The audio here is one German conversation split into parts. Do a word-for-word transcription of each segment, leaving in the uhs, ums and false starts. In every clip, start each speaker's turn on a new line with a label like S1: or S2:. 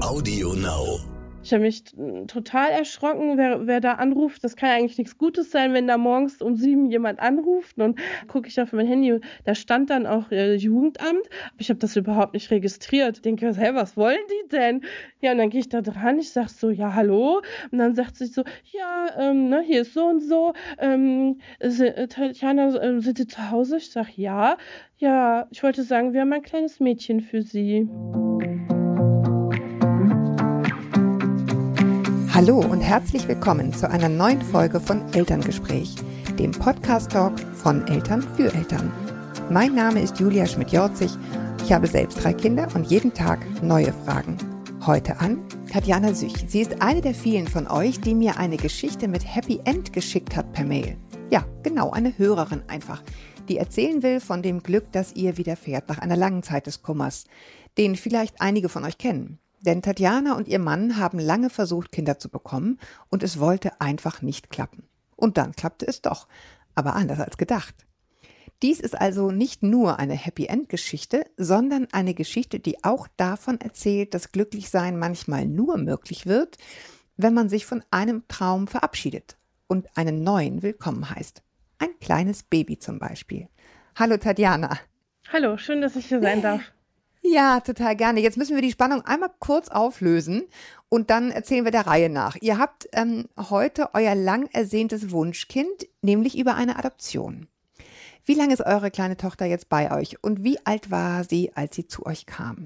S1: Audio Now.
S2: Ich habe mich t- total erschrocken, wer, wer da anruft. Das kann ja eigentlich nichts Gutes sein, wenn da morgens um sieben jemand anruft. Und gucke ich auf mein Handy, da stand dann auch äh, Jugendamt. Aber ich habe das überhaupt nicht registriert. Ich denke, hey, was wollen die denn? Ja, und dann gehe ich da dran. Ich sage so, ja, hallo. Und dann sagt sie so, ja, ähm, ne, hier ist so und so. Ähm, äh, Tatjana, äh, sind Sie zu Hause? Ich sage, ja. Ja, ich wollte sagen, wir haben ein kleines Mädchen für Sie.
S3: Hallo und herzlich willkommen zu einer neuen Folge von Elterngespräch, dem Podcast-Talk von Eltern für Eltern. Mein Name ist Julia Schmidt-Jorzig, ich habe selbst drei Kinder und jeden Tag neue Fragen. Heute an Tatjana Süch. Sie ist eine der vielen von euch, die mir eine Geschichte mit Happy End geschickt hat per Mail. Ja, genau, eine Hörerin einfach, die erzählen will von dem Glück, das ihr widerfährt nach einer langen Zeit des Kummers, den vielleicht einige von euch kennen. Denn Tatjana und ihr Mann haben lange versucht, Kinder zu bekommen und es wollte einfach nicht klappen. Und dann klappte es doch, aber anders als gedacht. Dies ist also nicht nur eine Happy-End-Geschichte, sondern eine Geschichte, die auch davon erzählt, dass Glücklichsein manchmal nur möglich wird, wenn man sich von einem Traum verabschiedet und einen neuen willkommen heißt. Ein kleines Baby zum Beispiel. Hallo Tatjana.
S2: Hallo, schön, dass ich hier sein darf.
S3: Ja, total gerne. Jetzt müssen wir die Spannung einmal kurz auflösen und dann erzählen wir der Reihe nach. Ihr habt ähm, heute euer lang ersehntes Wunschkind, nämlich über eine Adoption. Wie lange ist eure kleine Tochter jetzt bei euch und wie alt war sie, als sie zu euch kam?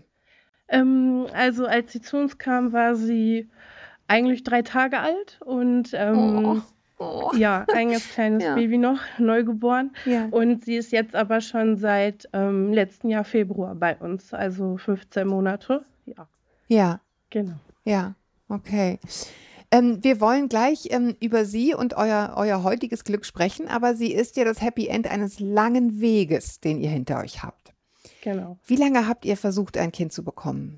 S2: Ähm, also als sie zu uns kam, war sie eigentlich drei Tage alt und ähm,
S3: Oh, oh.
S2: ja, ein ganz kleines
S3: Ja.
S2: Baby noch, neugeboren.
S3: Ja.
S2: Und sie ist jetzt aber schon seit ähm, letzten Jahr Februar bei uns, also fünfzehn Monate. Ja,
S3: Ja,
S2: genau.
S3: ja, okay. Ähm, wir wollen gleich ähm, über sie und euer, euer heutiges Glück sprechen, aber sie ist ja das Happy End eines langen Weges, den ihr hinter euch habt.
S2: Genau.
S3: Wie lange habt ihr versucht, ein Kind zu bekommen?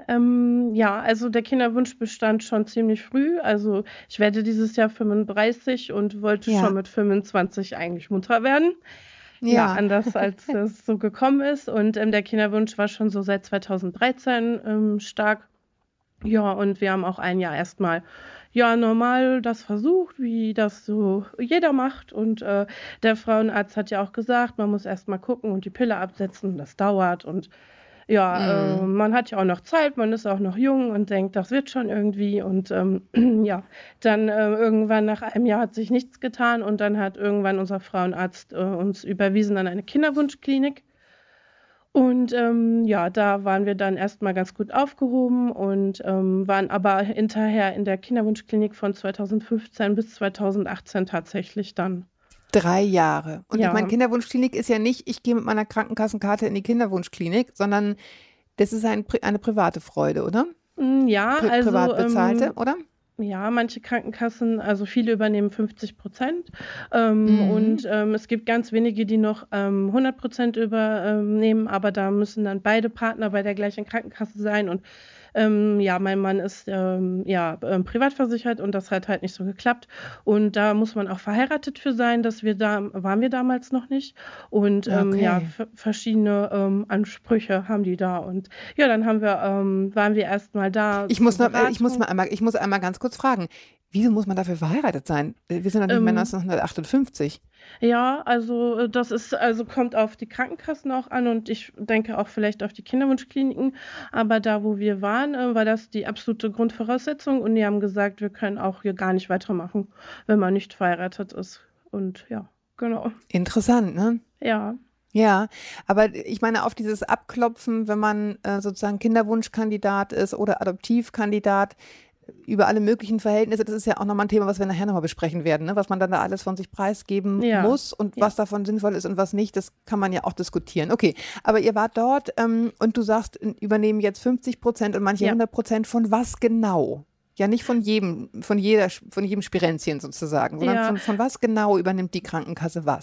S2: Ähm, ja, also der Kinderwunsch bestand schon ziemlich früh. Also ich werde dieses Jahr fünfunddreißig und wollte
S3: Ja.
S2: schon mit fünfundzwanzig eigentlich Mutter werden. Ja, anders als es so gekommen ist. Und ähm, der Kinderwunsch war schon so seit zweitausenddreizehn ähm, stark. Ja, und wir haben auch ein Jahr erstmal ja normal das versucht, wie das so jeder macht. Und äh, der Frauenarzt hat ja auch gesagt, man muss erstmal gucken und die Pille absetzen. Das dauert. Und ja, äh,
S3: Mhm.
S2: man hat ja auch noch Zeit, man ist auch noch jung und denkt, das wird schon irgendwie. Und ähm, ja, dann äh, irgendwann nach einem Jahr hat sich nichts getan und dann hat irgendwann unser Frauenarzt äh, uns überwiesen an eine Kinderwunschklinik. Und ähm, ja, da waren wir dann erstmal ganz gut aufgehoben und ähm, waren aber hinterher in der Kinderwunschklinik von zweitausendfünfzehn bis zweitausendachtzehn tatsächlich dann.
S3: Drei Jahre. Und
S2: Ja.
S3: ich meine, Kinderwunschklinik ist ja nicht, ich gehe mit meiner Krankenkassenkarte in die Kinderwunschklinik, sondern das ist ein, Pri- eine private Freude, oder?
S2: Mm, Ja,
S3: Pri
S2: also
S3: privat bezahlte,
S2: ähm,
S3: oder?
S2: ja, manche Krankenkassen, also viele übernehmen fünfzig Prozent ähm,
S3: Mhm.
S2: und ähm, es gibt ganz wenige, die noch ähm, hundert Prozent übernehmen, aber da müssen dann beide Partner bei der gleichen Krankenkasse sein und ähm, ja, mein Mann ist ähm, ja ähm, privat versichert und das hat halt nicht so geklappt und da muss man auch verheiratet für sein, dass wir da, waren wir damals noch nicht und ähm, ja,
S3: Okay.
S2: v- verschiedene ähm, Ansprüche haben die da und ja, dann haben wir, ähm, waren wir erstmal da
S3: Ich
S2: zur
S3: muss noch, ich muss
S2: Beratung.
S3: mal einmal, ich muss einmal ganz kurz fragen, wieso muss man dafür verheiratet sein? Wir sind doch nicht mehr
S2: Ähm,
S3: neunzehnhundertachtundfünfzig.
S2: Ja, also äh, das ist, also kommt auf die Krankenkassen auch an und ich denke auch vielleicht auf die Kinderwunschkliniken. Aber da, wo wir waren, äh, war das die absolute Grundvoraussetzung und die haben gesagt, wir können auch hier gar nicht weitermachen, wenn man nicht verheiratet ist. Und ja, genau.
S3: Interessant, ne?
S2: Ja.
S3: Ja, aber ich meine, auf dieses Abklopfen, wenn man äh, sozusagen Kinderwunschkandidat ist oder Adoptivkandidat, über alle möglichen Verhältnisse, das ist ja auch nochmal ein Thema, was wir nachher nochmal besprechen werden, ne? Was man dann da alles von sich preisgeben
S2: Ja.
S3: muss und
S2: Ja.
S3: was davon sinnvoll ist und was nicht, das kann man ja auch diskutieren. Okay, aber ihr wart dort ähm, und du sagst, übernehmen jetzt fünfzig Prozent und manche
S2: Ja.
S3: hundert Prozent von was genau? Ja, nicht von jedem, von jeder, von jedem Spirenzchen sozusagen, sondern
S2: Ja.
S3: von, von was genau übernimmt die Krankenkasse was?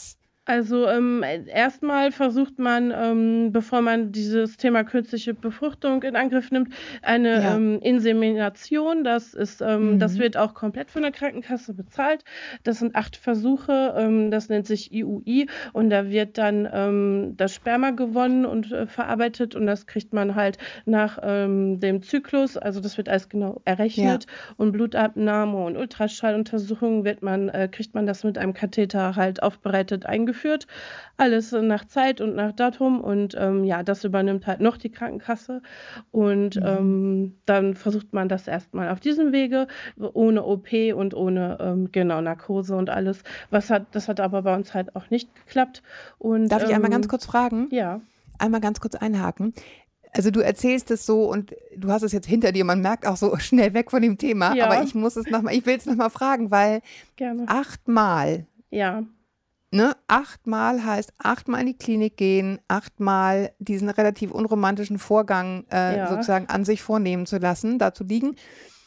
S2: Also ähm, erstmal versucht man, ähm, bevor man dieses Thema künstliche Befruchtung in Angriff nimmt, eine
S3: Ja.
S2: ähm, Insemination. Das ist, ähm, das
S3: Mhm.
S2: wird auch komplett von der Krankenkasse bezahlt. Das sind acht Versuche, ähm, das nennt sich I U I und da wird dann ähm, das Sperma gewonnen und äh, verarbeitet und das kriegt man halt nach ähm, dem Zyklus. Also das wird alles genau errechnet und Blutabnahme und Ultraschalluntersuchungen wird man, äh, kriegt man das mit einem Katheter halt aufbereitet eingeführt. Führt. Alles nach Zeit und nach Datum und ähm, ja, das übernimmt halt noch die Krankenkasse und
S3: Mhm.
S2: ähm, dann versucht man das erstmal auf diesem Wege, ohne O P und ohne ähm, genau Narkose und alles. Was hat, das hat aber bei uns halt auch nicht geklappt. Und,
S3: Darf ich
S2: ähm,
S3: einmal ganz kurz fragen?
S2: Ja.
S3: Einmal ganz kurz einhaken. Also du erzählst es so und du hast es jetzt hinter dir, man merkt auch so schnell weg von dem Thema,
S2: Ja.
S3: aber ich muss es nochmal, ich will es nochmal fragen, weil
S2: Gerne.
S3: achtmal
S2: Ja.
S3: Ne, achtmal heißt achtmal in die Klinik gehen, achtmal diesen relativ unromantischen Vorgang äh,
S2: Ja.
S3: sozusagen an sich vornehmen zu lassen, da zu liegen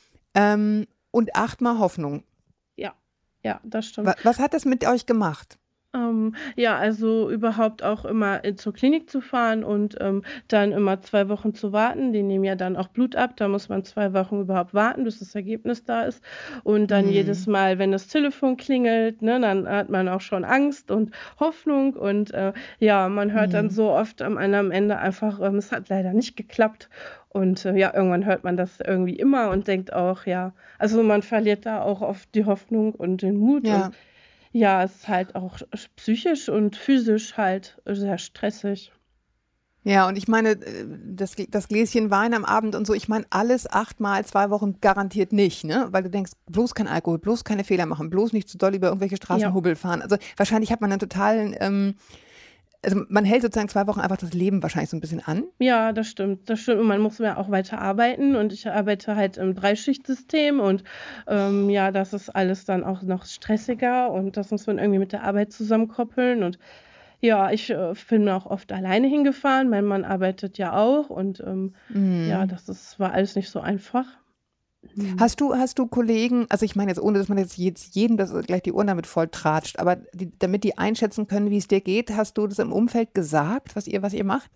S3: ähm, und achtmal Hoffnung.
S2: Ja, ja, das stimmt.
S3: Was, was hat das mit euch gemacht?
S2: Ähm, ja, also überhaupt auch immer äh, zur Klinik zu fahren und ähm, dann immer zwei Wochen zu warten. Die nehmen ja dann auch Blut ab. Da muss man zwei Wochen überhaupt warten, bis das Ergebnis da ist. Und dann
S3: Mhm.
S2: jedes Mal, wenn das Telefon klingelt, ne, dann hat man auch schon Angst und Hoffnung. Und äh, ja, man hört dann
S3: Mhm.
S2: so oft am, am Ende einfach, ähm, es hat leider nicht geklappt. Und äh, ja, irgendwann hört man das irgendwie immer und denkt auch, ja, also man verliert da auch oft die Hoffnung und den Mut.
S3: Ja.
S2: Und ja, es ist halt auch psychisch und physisch halt sehr stressig.
S3: Ja, und ich meine, äh, das, das Gläschen Wein am Abend und so, ich meine, alles achtmal, zwei Wochen garantiert nicht, ne? Weil du denkst, bloß kein Alkohol, bloß keine Fehler machen, bloß nicht zu doll über irgendwelche Straßenhubbel fahren. Also wahrscheinlich hat man einen totalen, ähm, also man hält sozusagen zwei Wochen einfach das Leben wahrscheinlich so ein bisschen an.
S2: Ja, das stimmt, das stimmt. Und man muss ja auch weiter arbeiten und ich arbeite halt im Dreischichtsystem und ähm, ja, das ist alles dann auch noch stressiger und das muss man irgendwie mit der Arbeit zusammenkoppeln und ja, ich äh, bin auch oft alleine hingefahren. Mein Mann arbeitet ja auch und ähm,
S3: Mhm.
S2: ja, das ist, war alles nicht so einfach. Mhm.
S3: Hast du, hast du Kollegen, also ich meine jetzt, ohne dass man jetzt jedem das gleich die Ohren damit voll tratscht, aber die, damit die einschätzen können, wie es dir geht, hast du das im Umfeld gesagt, was ihr, was ihr macht?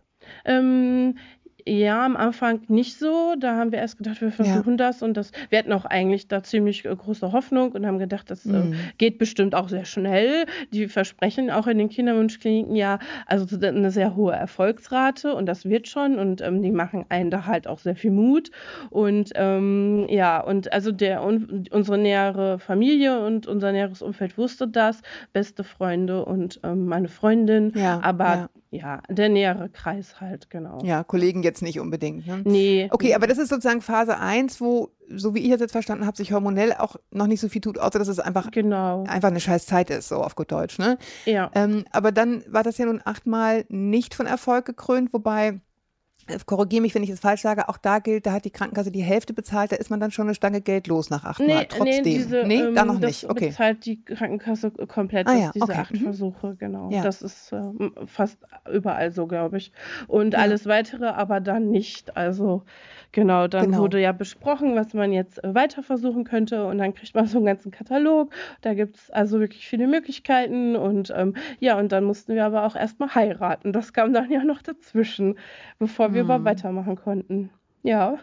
S2: Ähm, ja, am Anfang nicht so. Da haben wir erst gedacht, wir versuchen das und das. Wir hatten auch eigentlich da ziemlich äh, große Hoffnung und haben gedacht, das äh,
S3: Mhm.
S2: geht bestimmt auch sehr schnell. Die versprechen auch in den Kinderwunschkliniken ja, also so eine sehr hohe Erfolgsrate und das wird schon und ähm, die machen einen da halt auch sehr viel Mut und ähm, ja, und also der un, unsere nähere Familie und unser näheres Umfeld wusste das, beste Freunde und ähm, meine Freundin,
S3: Ja,
S2: aber
S3: ja.
S2: ja, der nähere Kreis halt, genau.
S3: Ja, Kollegen jetzt nicht unbedingt. Ne?
S2: Nee.
S3: Okay,
S2: nee.
S3: aber das ist sozusagen Phase eins, wo, so wie ich es jetzt verstanden habe, sich hormonell auch noch nicht so viel tut, außer dass es einfach,
S2: Genau.
S3: einfach eine scheiß Zeit ist, so auf gut Deutsch. Ne?
S2: Ja.
S3: Ähm, aber dann war das ja nun achtmal nicht von Erfolg gekrönt, wobei, äh, korrigiere mich, wenn ich es falsch sage, auch da gilt, da hat die Krankenkasse die Hälfte bezahlt, da ist man dann schon eine Stange Geld los nach achtmal,
S2: Nee,
S3: trotzdem.
S2: nee, diese,
S3: nee
S2: ähm,
S3: da noch
S2: das
S3: nicht, okay.
S2: bezahlt die Krankenkasse komplett,
S3: Ah
S2: das,
S3: ja,
S2: diese
S3: okay,
S2: acht
S3: mhm.
S2: Versuche, genau.
S3: Ja.
S2: Das ist äh, fast überall so, glaube ich. Und
S3: Ja.
S2: alles Weitere aber dann nicht. Also genau, dann
S3: Genau.
S2: wurde ja besprochen, was man jetzt äh, weiter versuchen könnte und dann kriegt man so einen ganzen Katalog. Da gibt es also wirklich viele Möglichkeiten und ähm, ja, und dann mussten wir aber auch erstmal heiraten. Das kam dann ja noch dazwischen, bevor wir
S3: Mhm.
S2: überhaupt weitermachen konnten. Ja.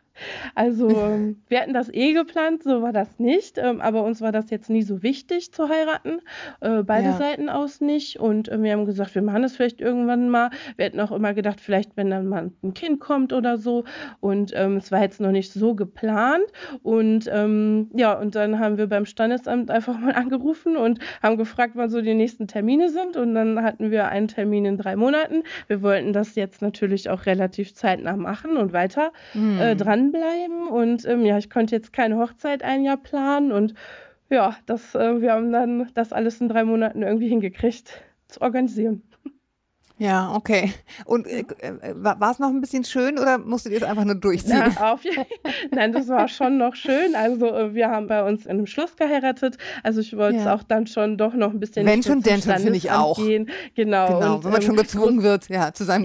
S2: Also ähm, wir hatten das eh geplant, so war das nicht, ähm, aber uns war das jetzt nie so wichtig zu heiraten, äh, beide
S3: Ja.
S2: Seiten aus nicht und äh, wir haben gesagt, wir machen das vielleicht irgendwann mal. Wir hätten auch immer gedacht, vielleicht wenn dann mal ein Kind kommt oder so und ähm, es war jetzt noch nicht so geplant und ähm, ja, und dann haben wir beim Standesamt einfach mal angerufen und haben gefragt, wann so die nächsten Termine sind und dann hatten wir einen Termin in drei Monaten. Wir wollten das jetzt natürlich auch relativ zeitnah machen und weiter
S3: Mhm.
S2: äh, dranbleiben und ähm, ja, ich konnte jetzt keine Hochzeit ein Jahr planen und ja, das, äh, wir haben dann das alles in drei Monaten irgendwie hingekriegt zu organisieren.
S3: Ja, okay. Und äh, äh, war es noch ein bisschen schön oder musstet ihr es einfach nur durchziehen?
S2: Na, auf jeden Fall. Nein, das war schon noch schön. Also äh, wir haben bei uns in einem Schloss geheiratet. Also ich wollte es
S3: Ja.
S2: auch dann schon doch noch ein bisschen
S3: Wenn
S2: nicht
S3: schon,
S2: nur zum
S3: denn schon, finde ich
S2: Standesamt
S3: auch.
S2: gehen. Genau.
S3: Genau,
S2: und,
S3: wenn man
S2: ähm,
S3: schon gezwungen wird, ja, zu seinem
S2: ja.
S3: Glück.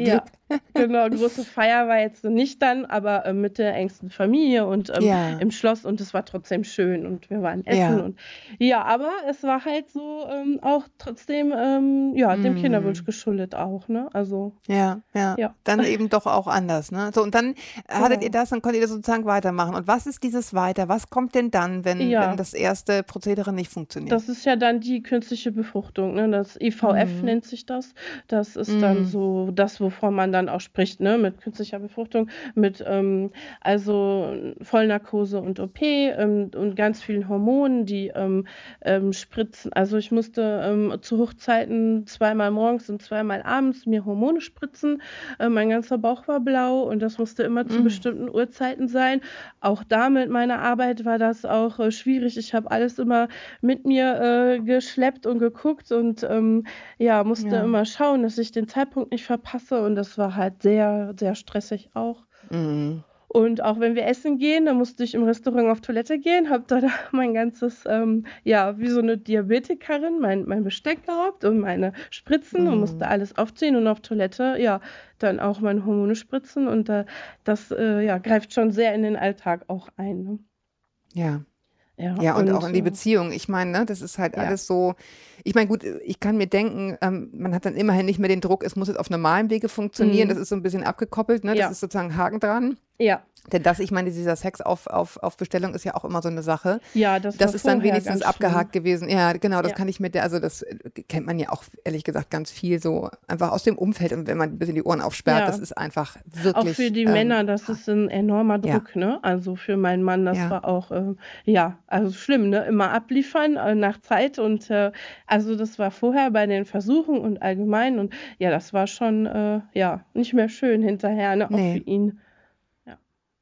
S2: Genau, große Feier war jetzt nicht dann, aber äh, mit der engsten Familie und ähm,
S3: Ja,
S2: im Schloss und es war trotzdem schön und wir waren essen
S3: ja.
S2: und ja, aber es war halt so ähm, auch trotzdem ähm, ja, dem Kinderwunsch
S3: Mm.
S2: geschuldet auch, ne? Also
S3: Ja, ja.
S2: ja,
S3: Dann eben doch auch anders, ne? So, und dann hattet ihr
S2: genau.
S3: das, dann konntet ihr das sozusagen weitermachen. Und was ist dieses Weiter? Was kommt denn dann, wenn, wenn
S2: Ja.
S3: das erste Prozedere nicht funktioniert?
S2: Das ist ja dann die künstliche Befruchtung, ne? Das I V F
S3: Mhm.
S2: nennt sich das. Das ist dann
S3: Mhm.
S2: so das, wovon man dann auch spricht, ne? Mit künstlicher Befruchtung, mit ähm, also Vollnarkose und O P ähm, und ganz vielen Hormonen, die ähm, ähm, spritzen. Also ich musste ähm, zu Hochzeiten zweimal morgens und zweimal abends mir Hormone spritzen. Äh, mein ganzer Bauch war blau und das musste immer zu
S3: Mhm.
S2: bestimmten Uhrzeiten sein. Auch da mit meiner Arbeit war das auch äh, schwierig. Ich habe alles immer mit mir äh, geschleppt und geguckt und ähm, ja, musste
S3: Ja.
S2: immer schauen, dass ich den Zeitpunkt nicht verpasse und das war halt sehr, sehr stressig auch.
S3: Mhm.
S2: Und auch wenn wir essen gehen, dann musste ich im Restaurant auf Toilette gehen, habe da mein ganzes, ähm, ja, wie so eine Diabetikerin, mein, mein Besteck gehabt und meine Spritzen und musste
S3: Mhm.
S2: alles aufziehen und auf Toilette, ja, dann auch meine Hormone spritzen und äh, das, äh, ja, greift schon sehr in den Alltag auch ein. Ne?
S3: Ja.
S2: Ja,
S3: Ja, und auch
S2: und
S3: in die
S2: äh,
S3: Beziehung. Ich meine, ne, das ist halt
S2: ja,
S3: alles so. Ich meine, gut, ich kann mir denken, ähm, man hat dann immerhin nicht mehr den Druck, es muss jetzt auf normalem Wege funktionieren. Das
S2: mm,
S3: ist so ein bisschen abgekoppelt, ne? Das
S2: ja,
S3: ist sozusagen Haken dran.
S2: ja.
S3: Denn das, ich meine, dieser Sex auf, auf, auf Bestellung ist ja auch immer so eine Sache.
S2: Ja, das war
S3: Das ist dann
S2: vorher
S3: wenigstens
S2: ganz schlimm.
S3: abgehakt gewesen. Ja, genau, das
S2: Ja.
S3: kann ich mit der, also das äh, kennt man ja auch ehrlich gesagt ganz viel so einfach aus dem Umfeld. Und wenn man ein bisschen die Ohren aufsperrt, das
S2: Ja,
S3: ist einfach
S2: auch für
S3: wirklich,
S2: die
S3: ähm,
S2: Männer, das ist ein enormer
S3: ja,
S2: Druck, ne? Also für meinen Mann, das
S3: ja.
S2: war auch, äh, ja, also schlimm, ne? Immer abliefern äh, nach Zeit und äh, also das war vorher bei den Versuchen und allgemein und ja, das war schon, äh, ja, nicht mehr schön hinterher, ne? Auch für
S3: Nee.
S2: ihn. Ja.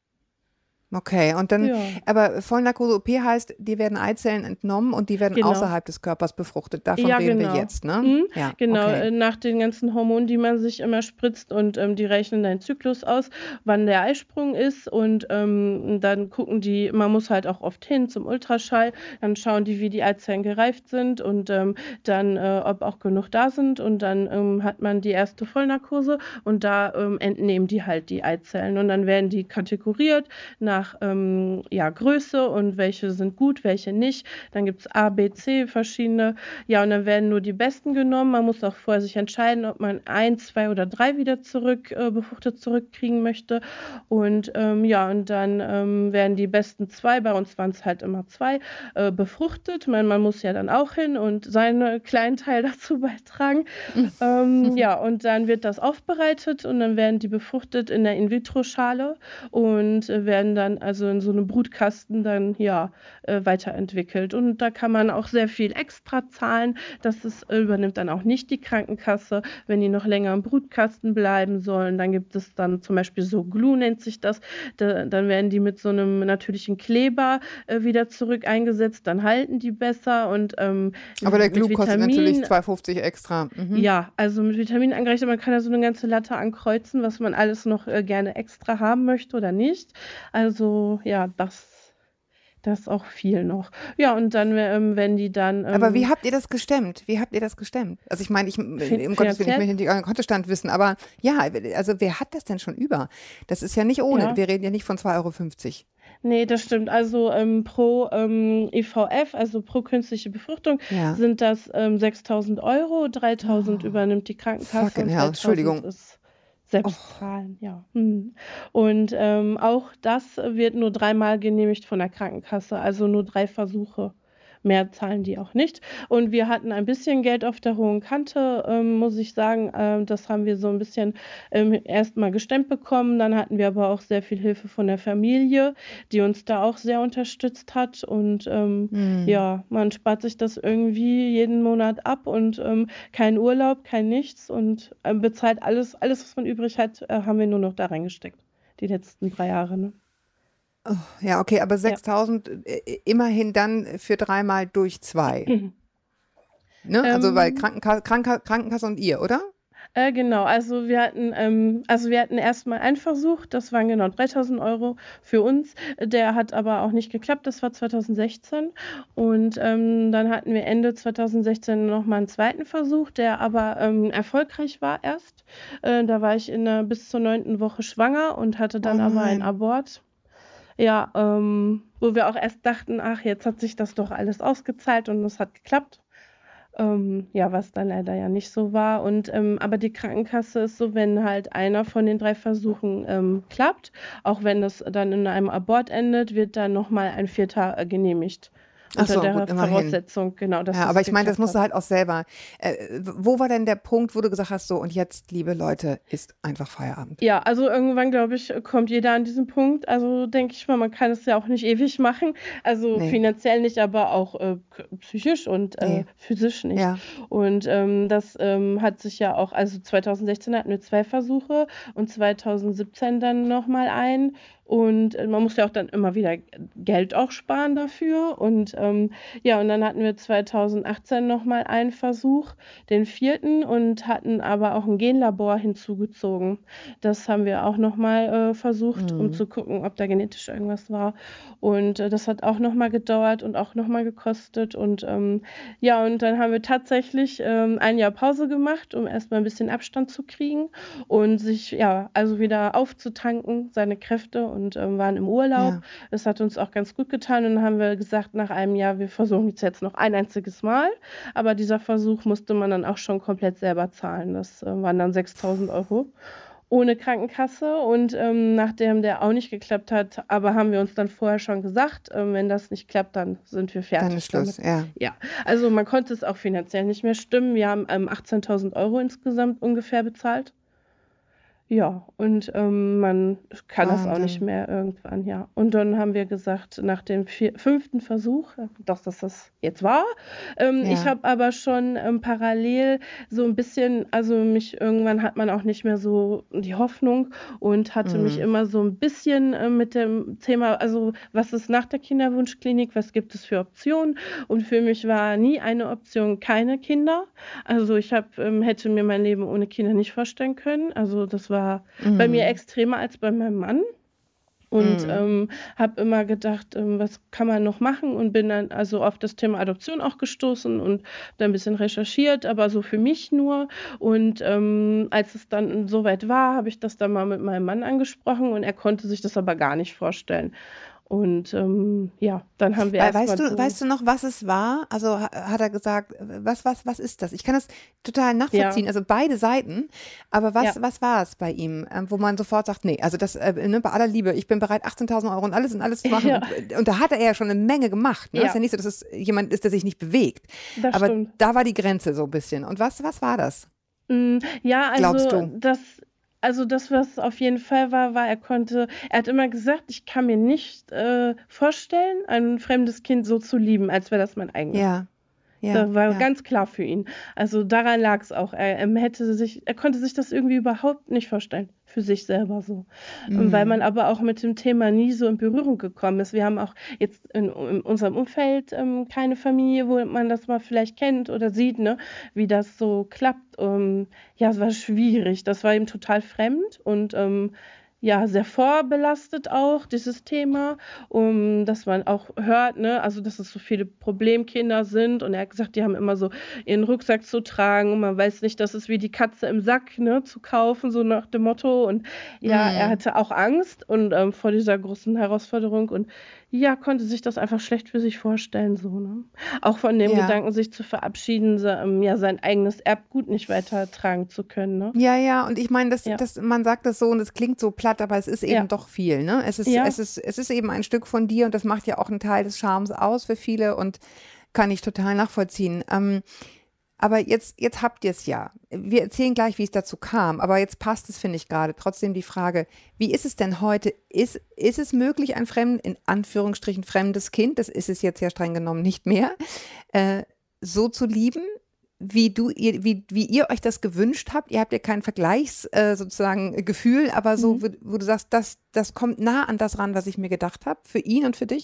S3: Okay, und dann,
S2: Ja,
S3: aber Vollnarkose-O P heißt, die werden Eizellen entnommen und die werden
S2: genau.
S3: außerhalb des Körpers befruchtet. Davon
S2: Ja,
S3: reden wir
S2: genau.
S3: jetzt, ne?
S2: Mhm,
S3: Ja,
S2: genau,
S3: okay.
S2: äh, nach den ganzen Hormonen, die man sich immer spritzt und ähm, die rechnen deinen Zyklus aus, wann der Eisprung ist und ähm, dann gucken die, man muss halt auch oft hin zum Ultraschall, dann schauen die, wie die Eizellen gereift sind und ähm, dann, äh, ob auch genug da sind und dann ähm, hat man die erste Vollnarkose und da ähm, entnehmen die halt die Eizellen und dann werden die kategoriert nach ähm, ja, Größe und welche sind gut, welche nicht. Dann gibt es A, B, C, verschiedene. Ja, und dann werden nur die besten genommen. Man muss auch vorher sich entscheiden, ob man ein, zwei oder drei wieder zurück, äh, befruchtet zurückkriegen möchte. Und ähm, ja, und dann ähm, werden die besten zwei, bei uns waren es halt immer zwei, äh, befruchtet. Man, man muss ja dann auch hin und seinen kleinen Teil dazu beitragen. Ähm, ja, und dann wird das aufbereitet und dann werden die befruchtet in der In-vitro-Schale und äh, werden dann also in so einem Brutkasten dann ja äh, weiterentwickelt. Und da kann man auch sehr viel extra zahlen. Das ist, äh, übernimmt dann auch nicht die Krankenkasse, wenn die noch länger im Brutkasten bleiben sollen. Dann gibt es dann zum Beispiel so Glue nennt sich das. Da, dann werden die mit so einem natürlichen Kleber äh, wieder zurück eingesetzt. Dann halten die besser und ähm,
S3: Aber der
S2: mit
S3: Glue kostet natürlich
S2: Vitamin.
S3: zwei fünfzig extra. Mhm.
S2: Ja, also mit Vitaminen angereichert, man kann ja so eine ganze Latte ankreuzen, was man alles noch äh, gerne extra haben möchte oder nicht. Also ja, das, das ist auch viel noch. Ja, und dann, ähm, wenn die dann
S3: Aber wie
S2: ähm,
S3: habt ihr das gestemmt? Wie habt ihr das gestemmt? Also ich meine, ich,
S2: fin
S3: um Gottes Willen, ich
S2: finanziell,
S3: möchte nicht euren Kontostand wissen, aber ja, also wer hat das denn schon über? Das ist ja nicht ohne.
S2: ja,
S3: Wir reden ja nicht von zwei Euro fünfzig.
S2: nee, das stimmt. Also ähm, pro ähm, I V F, also pro künstliche Befruchtung,
S3: Ja.
S2: sind das ähm, sechstausend Euro, dreitausend
S3: Oh,
S2: übernimmt die Krankenkasse
S3: fucking
S2: und
S3: hell,
S2: zweitausend
S3: Entschuldigung.
S2: ist
S3: Oh,
S2: Selbstzahlen, ja. Mhm. Und ähm, auch das wird nur dreimal genehmigt von der Krankenkasse, also nur drei Versuche. Mehr zahlen die auch nicht. Und wir hatten ein bisschen Geld auf der hohen Kante, ähm, muss ich sagen. Ähm, das haben wir so ein bisschen ähm, erstmal gestemmt bekommen. Dann hatten wir aber auch sehr viel Hilfe von der Familie, die uns da auch sehr unterstützt hat. Und ähm,
S3: hm.
S2: ja, man spart sich das irgendwie jeden Monat ab und ähm, kein Urlaub, kein nichts und ähm, bezahlt alles, alles, was man übrig hat, äh, haben wir nur noch da reingesteckt. Die letzten drei Jahre, ne?
S3: Oh, ja, okay, aber
S2: Ja.
S3: sechstausend äh, immerhin dann für dreimal durch zwei. Ne? Also weil
S2: Ähm,
S3: Krankenkasse, Krankenkasse, Krankenkasse und ihr, oder?
S2: Äh, genau, also wir hatten, ähm, also wir hatten erstmal einen Versuch, das waren genau dreitausend Euro für uns. Der hat aber auch nicht geklappt, das war zweitausendsechzehn. Und ähm, dann hatten wir Ende zweitausendsechzehn nochmal einen zweiten Versuch, der aber ähm, erfolgreich war erst. Äh, da war ich in der, bis zur neunten Woche schwanger und hatte
S3: Oh
S2: dann aber einen
S3: nein.
S2: Abort. Ja, ähm, wo wir auch erst dachten, ach, jetzt hat sich das doch alles ausgezahlt und es hat geklappt. Ähm, ja, was dann leider ja nicht so war. Und ähm, aber die Krankenkasse ist so, wenn halt einer von den drei Versuchen ähm, klappt, auch wenn das dann in einem Abort endet, wird dann nochmal ein vierter äh, genehmigt.
S3: Ach
S2: Unter
S3: so,
S2: der
S3: gut, immerhin.
S2: Voraussetzung, genau, dass
S3: Ja, aber
S2: es
S3: ich meine, das
S2: geklappt
S3: musst du
S2: hat.
S3: halt auch selber. Äh, wo war denn der Punkt, wo du gesagt hast, so und jetzt, liebe Leute, ist einfach Feierabend?
S2: Ja, also irgendwann, glaube ich, kommt jeder an diesen Punkt. Also denke ich mal, man kann es ja auch nicht ewig machen. Also
S3: Nee,
S2: finanziell nicht, aber auch äh, k- psychisch und äh,
S3: nee,
S2: physisch nicht.
S3: ja.
S2: Und ähm, das ähm, hat sich ja auch, also zweitausendsechzehn hatten wir zwei Versuche und zweitausendsiebzehn dann nochmal einen. Und äh, man muss ja auch dann immer wieder Geld auch sparen dafür. Und ähm, ja, und dann hatten wir zweitausendachtzehn nochmal einen Versuch, den vierten, und hatten aber auch ein Genlabor hinzugezogen. Das haben wir auch nochmal äh, versucht, um
S3: Mhm.
S2: zu gucken, ob da genetisch irgendwas war. Und äh, das hat auch nochmal gedauert und auch nochmal gekostet. Und ähm, ja, und dann haben wir tatsächlich ähm, ein Jahr Pause gemacht, um erstmal ein bisschen Abstand zu kriegen und sich, ja, also wieder aufzutanken, seine Kräfte, und ähm, waren im Urlaub.
S3: Ja.
S2: Das hat uns auch ganz gut getan. Und dann haben wir gesagt, nach einem Jahr, wir versuchen es jetzt noch ein einziges Mal. Aber dieser Versuch musste man dann auch schon komplett selber zahlen. Das äh, waren dann sechstausend Euro ohne Krankenkasse. Und ähm, nachdem der auch nicht geklappt hat, aber haben wir uns dann vorher schon gesagt, ähm, wenn das nicht klappt, dann sind wir
S3: Dann ist
S2: fertig
S3: Schluss,
S2: damit.
S3: ja.
S2: Ja, also man konnte es auch finanziell nicht mehr stimmen. Wir haben ähm, achtzehntausend Euro insgesamt ungefähr bezahlt. Ja, und ähm, man kann das auch nicht
S3: Wahnsinn.
S2: mehr irgendwann, ja. Und dann haben wir gesagt, nach dem vier, fünften Versuch, äh, dass das das jetzt war. Ähm, ich
S3: Ja.
S2: habe aber schon ähm, parallel so ein bisschen, also mich irgendwann hat man auch nicht mehr so die Hoffnung und hatte mich
S3: Mhm.
S2: immer so ein bisschen äh, mit dem Thema, also was ist nach der Kinderwunschklinik, was gibt es für Optionen? Und für mich war nie eine Option keine Kinder. Also ich hab, ähm, hätte mir mein Leben ohne Kinder nicht vorstellen können. Also das war bei mir
S3: Mhm.
S2: extremer als bei meinem Mann. Und
S3: Mhm.
S2: ähm, habe immer gedacht, ähm, was kann man noch machen, und bin dann also auf das Thema Adoption auch gestoßen und da ein bisschen recherchiert, aber so für mich nur. Und ähm, als es dann soweit war, habe ich das dann mal mit meinem Mann angesprochen und er konnte sich das aber gar nicht vorstellen. Und ähm, ja, dann haben wir
S3: Weil, weißt
S2: erstmal
S3: du,
S2: so,
S3: weißt du noch, was es war? Also ha- hat er gesagt, was, was, was ist das? Ich kann das total
S2: ja,
S3: nachvollziehen, also beide Seiten. Aber
S2: ja,
S3: was, was war es bei ihm, ähm, wo man sofort sagt, nee, also das, äh, ne, bei aller Liebe, ich bin bereit, achtzehntausend Euro und alles und alles zu machen.
S2: ja,
S3: Und, und da hat er ja schon eine Menge gemacht. Ne? Ist ja
S2: ja,
S3: nicht so, dass es jemand ist, der sich nicht bewegt.
S2: das
S3: Aber
S2: stimmt.
S3: da war die Grenze so ein bisschen. Und was, was war das,
S2: Hm, ja,
S3: glaubst
S2: also
S3: du?
S2: das also das, was auf jeden Fall war, war, er konnte er hat immer gesagt: „Ich kann mir nicht, äh, vorstellen, ein fremdes Kind so zu lieben, als wäre das mein eigenes.“
S3: Ja, ja,
S2: Da war
S3: ja.
S2: ganz klar für ihn. Also daran lag es auch. Er, ähm, hätte sich, er konnte sich das irgendwie überhaupt nicht vorstellen, für sich selber so. Ähm, Weil
S3: Mhm.
S2: man aber auch mit dem Thema nie so in Berührung gekommen ist. Wir haben auch jetzt in, in unserem Umfeld ähm, keine Familie, wo man das mal vielleicht kennt oder sieht, ne, wie das so klappt. Ähm, ja, es war schwierig. Das war ihm total fremd und ähm, ja, sehr vorbelastet auch, dieses Thema, um, dass man auch hört, ne, also dass es so viele Problemkinder sind, und er hat gesagt, die haben immer so ihren Rucksack zu tragen und man weiß nicht, das ist wie die Katze im Sack, ne, zu kaufen, so nach dem Motto. Und ja, er
S3: Mhm.
S2: hatte auch Angst und ähm, vor dieser großen Herausforderung, und ja, konnte sich das einfach schlecht für sich vorstellen, so, ne. Auch von dem
S3: Ja.
S2: Gedanken, sich zu verabschieden, se- ähm, ja, sein eigenes Erbgut nicht weitertragen zu können, ne.
S3: Ja, ja, und ich meine, das,
S2: Ja,
S3: das, man sagt das so und es klingt so platt, aber es ist eben
S2: ja,
S3: doch viel, ne? Es ist,
S2: ja,
S3: es ist, es ist eben ein Stück von dir und das macht ja auch einen Teil des Charmes aus für viele und kann ich total nachvollziehen. Ähm, aber jetzt, jetzt habt ihr es ja. Wir erzählen gleich, wie es dazu kam, aber jetzt passt es, finde ich gerade. Trotzdem die Frage, wie ist es denn heute? Ist, ist es möglich, ein fremd, in Anführungsstrichen fremdes Kind, das ist es jetzt ja streng genommen nicht mehr, äh, so zu lieben? Wie du, ihr, wie, wie ihr euch das gewünscht habt. Ihr habt ja kein Vergleichs, äh, sozusagen Gefühl, aber so,
S2: mhm.
S3: wo, wo du sagst, das, das kommt nah an das ran, was ich mir gedacht habe, für ihn und für dich.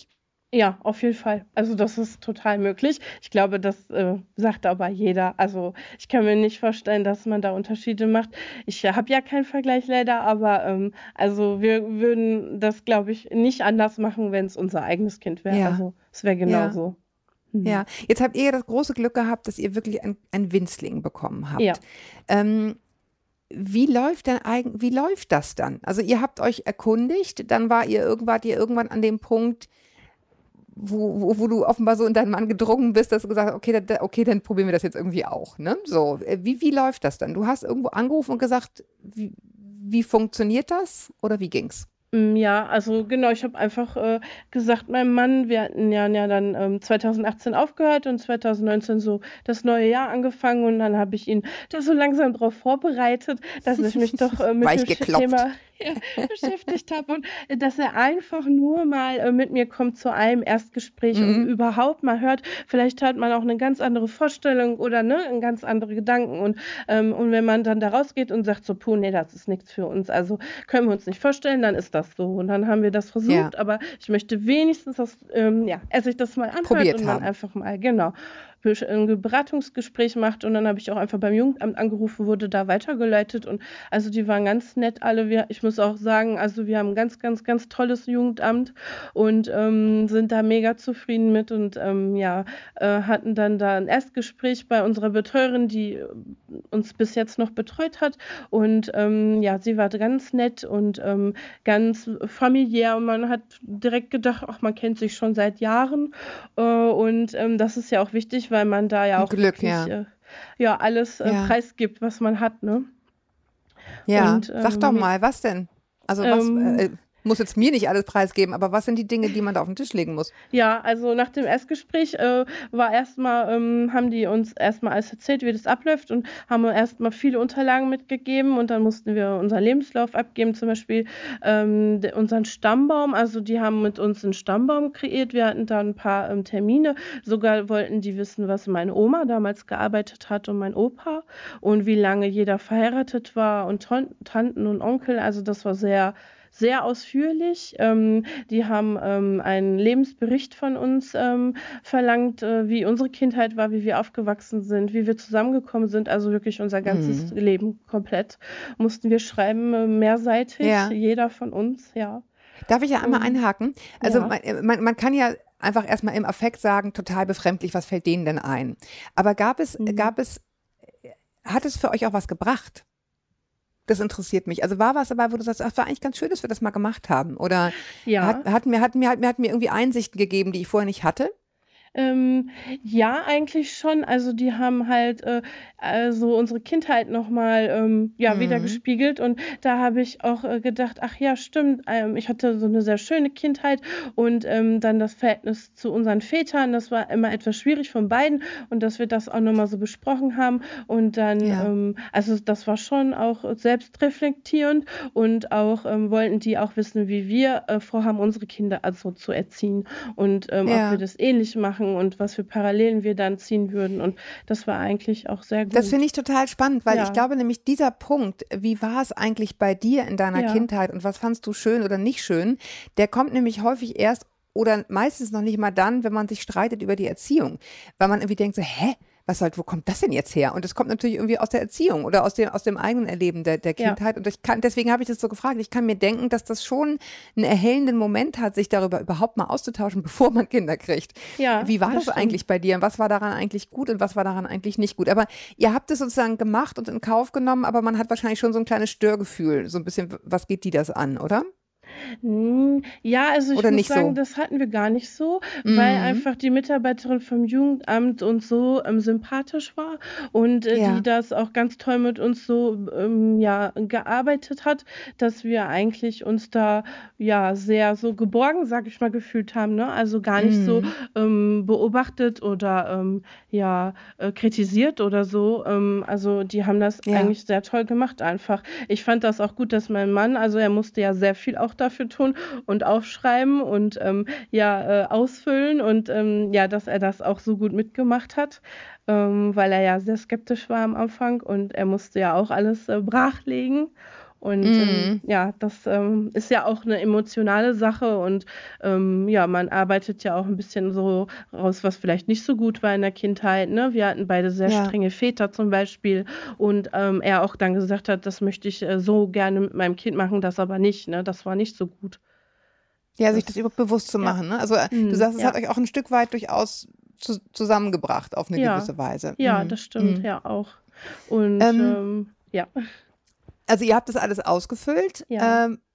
S2: Ja, auf jeden Fall. Also das ist total möglich. Ich glaube, das äh, sagt aber jeder. Also ich kann mir nicht vorstellen, dass man da Unterschiede macht. Ich habe ja keinen Vergleich leider, aber ähm, also wir würden das, glaube ich, nicht anders machen, wenn es unser eigenes Kind wäre.
S3: Ja,
S2: Also es wäre
S3: ja,
S2: genauso. Mhm.
S3: ja. Jetzt habt ihr ja das große Glück gehabt, dass ihr wirklich ein, ein Winzling bekommen habt.
S2: Ja.
S3: Ähm, wie läuft denn eigen, wie läuft das dann? Also ihr habt euch erkundigt, dann war ihr irgendwann, wart ihr irgendwann an dem Punkt, wo, wo, wo du offenbar so in deinen Mann gedrungen bist, dass du gesagt hast, okay, da, okay, dann probieren wir das jetzt irgendwie auch, ne? So, äh, wie, wie läuft das dann? Du hast irgendwo angerufen und gesagt, wie, wie funktioniert das oder wie ging's?
S2: Mm, Ja, also genau, ich habe einfach äh, gesagt, meinem Mann, wir hatten ja, ja dann ähm, zwanzig achtzehn aufgehört und zwanzig neunzehn so das neue Jahr angefangen und dann habe ich ihn da so langsam darauf vorbereitet, dass ich mich doch äh, mit
S3: Weich
S2: dem Sch-
S3: geklopft.
S2: Thema ja, beschäftigt habe und äh, dass er einfach nur mal äh, mit mir kommt zu einem Erstgespräch und
S3: Mhm.
S2: überhaupt mal hört, vielleicht hat man auch eine ganz andere Vorstellung oder ne, ein ganz andere Gedanken und, ähm, und wenn man dann da rausgeht und sagt so, puh, nee, das ist nichts für uns, also können wir uns nicht vorstellen, dann ist das so. Und dann haben wir das
S3: Ja,
S2: versucht, aber ich möchte wenigstens, dass ähm, ja, er sich das mal anhört
S3: probiert
S2: und man
S3: haben.
S2: einfach mal, genau, ein Beratungsgespräch macht. Und dann habe ich auch einfach beim Jugendamt angerufen, wurde da weitergeleitet. Und also die waren ganz nett alle. Wir, ich muss auch sagen, also wir haben ein ganz, ganz, ganz tolles Jugendamt und ähm, sind da mega zufrieden mit und ähm, ja, äh, hatten dann da ein Erstgespräch bei unserer Betreuerin, die äh, uns bis jetzt noch betreut hat. Und ähm, ja, sie war ganz nett und ähm, ganz familiär. Und man hat direkt gedacht, ach, man kennt sich schon seit Jahren. Äh, und ähm, das ist ja auch wichtig, weil man da ja
S3: Ein
S2: auch
S3: Glück,
S2: wirklich
S3: ja.
S2: äh, ja alles äh,
S3: Ja,
S2: preisgibt, was man hat, ne?
S3: ja.
S2: Und
S3: Sag doch
S2: ähm,
S3: mal, was denn? Also was,
S2: ähm,
S3: äh, muss jetzt mir nicht alles preisgeben, aber was sind die Dinge, die man da auf den Tisch legen muss?
S2: Ja, also nach dem Erstgespräch äh, war erstmal, ähm, haben die uns erstmal alles erzählt, wie das abläuft und haben erstmal viele Unterlagen mitgegeben und dann mussten wir unseren Lebenslauf abgeben, zum Beispiel ähm, de, unseren Stammbaum. Also die haben mit uns einen Stammbaum kreiert. Wir hatten da ein paar ähm, Termine. Sogar wollten die wissen, was meine Oma damals gearbeitet hat und mein Opa und wie lange jeder verheiratet war und Ton Tanten und Onkel. Also das war sehr sehr ausführlich. Ähm, die haben ähm, einen Lebensbericht von uns ähm, verlangt, äh, wie unsere Kindheit war, wie wir aufgewachsen sind, wie wir zusammengekommen sind. Also wirklich unser ganzes
S3: Mhm.
S2: Leben komplett mussten wir schreiben, äh, mehrseitig,
S3: Ja.
S2: jeder von uns, ja.
S3: Darf ich ja einmal
S2: Und
S3: einhaken? Also
S2: ja.
S3: man, äh, man, man kann ja einfach erstmal im Affekt sagen, total befremdlich, was fällt denen denn ein? Aber gab es,
S2: Mhm.
S3: gab es, hat es für euch auch was gebracht? Das interessiert mich. Also war was dabei, wo du sagst, ach, war eigentlich ganz schön, dass wir das mal gemacht haben? Oder hat,
S2: Ja.
S3: hat mir, hat mir, hat mir, hat mir irgendwie Einsichten gegeben, die ich vorher nicht hatte?
S2: Ähm, ja, eigentlich schon. Also die haben halt äh, also unsere Kindheit nochmal ähm, ja,
S3: Mhm.
S2: wiedergespiegelt und da habe ich auch äh, gedacht, ach ja, stimmt, ähm, ich hatte so eine sehr schöne Kindheit und ähm, dann das Verhältnis zu unseren Vätern, das war immer etwas schwierig von beiden und dass wir das auch nochmal so besprochen haben und dann,
S3: Ja,
S2: ähm, also das war schon auch selbstreflektierend und auch ähm, wollten die auch wissen, wie wir äh, vorhaben, unsere Kinder also zu erziehen und ähm, ob wir
S3: ja.
S2: das ähnlich machen und was für Parallelen wir dann ziehen würden. Und das war eigentlich auch sehr
S3: Das finde
S2: gut.
S3: ich total spannend, weil ich
S2: Ja,
S3: glaube nämlich dieser Punkt, wie war es eigentlich bei dir in deiner
S2: ja,
S3: Kindheit und was fandst du schön oder nicht schön, der kommt nämlich häufig erst oder meistens noch nicht mal dann, wenn man sich streitet über die Erziehung, weil man irgendwie denkt so, hä? Was soll, wo kommt das denn jetzt her? Und das kommt natürlich irgendwie aus der Erziehung oder aus dem, aus dem eigenen Erleben der, der
S2: ja,
S3: Kindheit. Und ich kann, deswegen habe ich das so gefragt. Ich kann mir denken, dass das schon einen erhellenden Moment hat, sich darüber überhaupt mal auszutauschen, bevor man Kinder kriegt.
S2: ja,
S3: Wie war
S2: das
S3: das eigentlich
S2: stimmt.
S3: bei dir? Und was war daran eigentlich gut und was war daran eigentlich nicht gut? Aber ihr habt es sozusagen gemacht und in Kauf genommen, aber man hat wahrscheinlich schon so ein kleines Störgefühl. So ein bisschen, was geht die das an, oder?
S2: Hm, ja, also ich
S3: Oder
S2: muss
S3: nicht
S2: sagen,
S3: so?
S2: das hatten wir gar nicht so, weil
S3: Mhm.
S2: einfach die Mitarbeiterin vom Jugendamt uns so ähm, sympathisch war und äh, die
S3: Ja.
S2: das auch ganz toll mit uns so ähm, ja, gearbeitet hat, dass wir eigentlich uns da ja sehr so geborgen, sag ich mal, gefühlt haben, ne? Also gar nicht so
S3: Mhm.
S2: ähm, beobachtet oder ähm, ja, äh, kritisiert oder so. Ähm, also die haben das
S3: Ja.
S2: eigentlich sehr toll gemacht einfach. Ich fand das auch gut, dass mein Mann, also er musste ja sehr viel auch dafür tun und aufschreiben und ähm, ja, äh, ausfüllen und ähm, ja, dass er das auch so gut mitgemacht hat, ähm, weil er ja sehr skeptisch war am Anfang und er musste ja auch alles äh, brachlegen. Und mhm. ähm, ja, das ähm, ist ja auch eine emotionale Sache und ähm, ja, man arbeitet ja auch ein bisschen so raus, was vielleicht nicht so gut war in der Kindheit. Ne? Wir hatten beide sehr ja. strenge Väter zum Beispiel und ähm, er auch dann gesagt hat, das möchte ich äh, so gerne mit meinem Kind machen, das aber nicht. Ne? Das war nicht so gut.
S3: Ja, das, sich das überhaupt bewusst zu machen. Ja. Ne? Also mhm, du sagst, es ja. hat euch auch ein Stück weit durchaus zu, zusammengebracht auf eine
S2: ja.
S3: gewisse Weise.
S2: Ja,
S3: mhm.
S2: das stimmt, mhm. ja auch. Und
S3: ähm,
S2: ähm, ja.
S3: Also ihr habt das alles ausgefüllt.
S2: Ja.
S3: Ähm,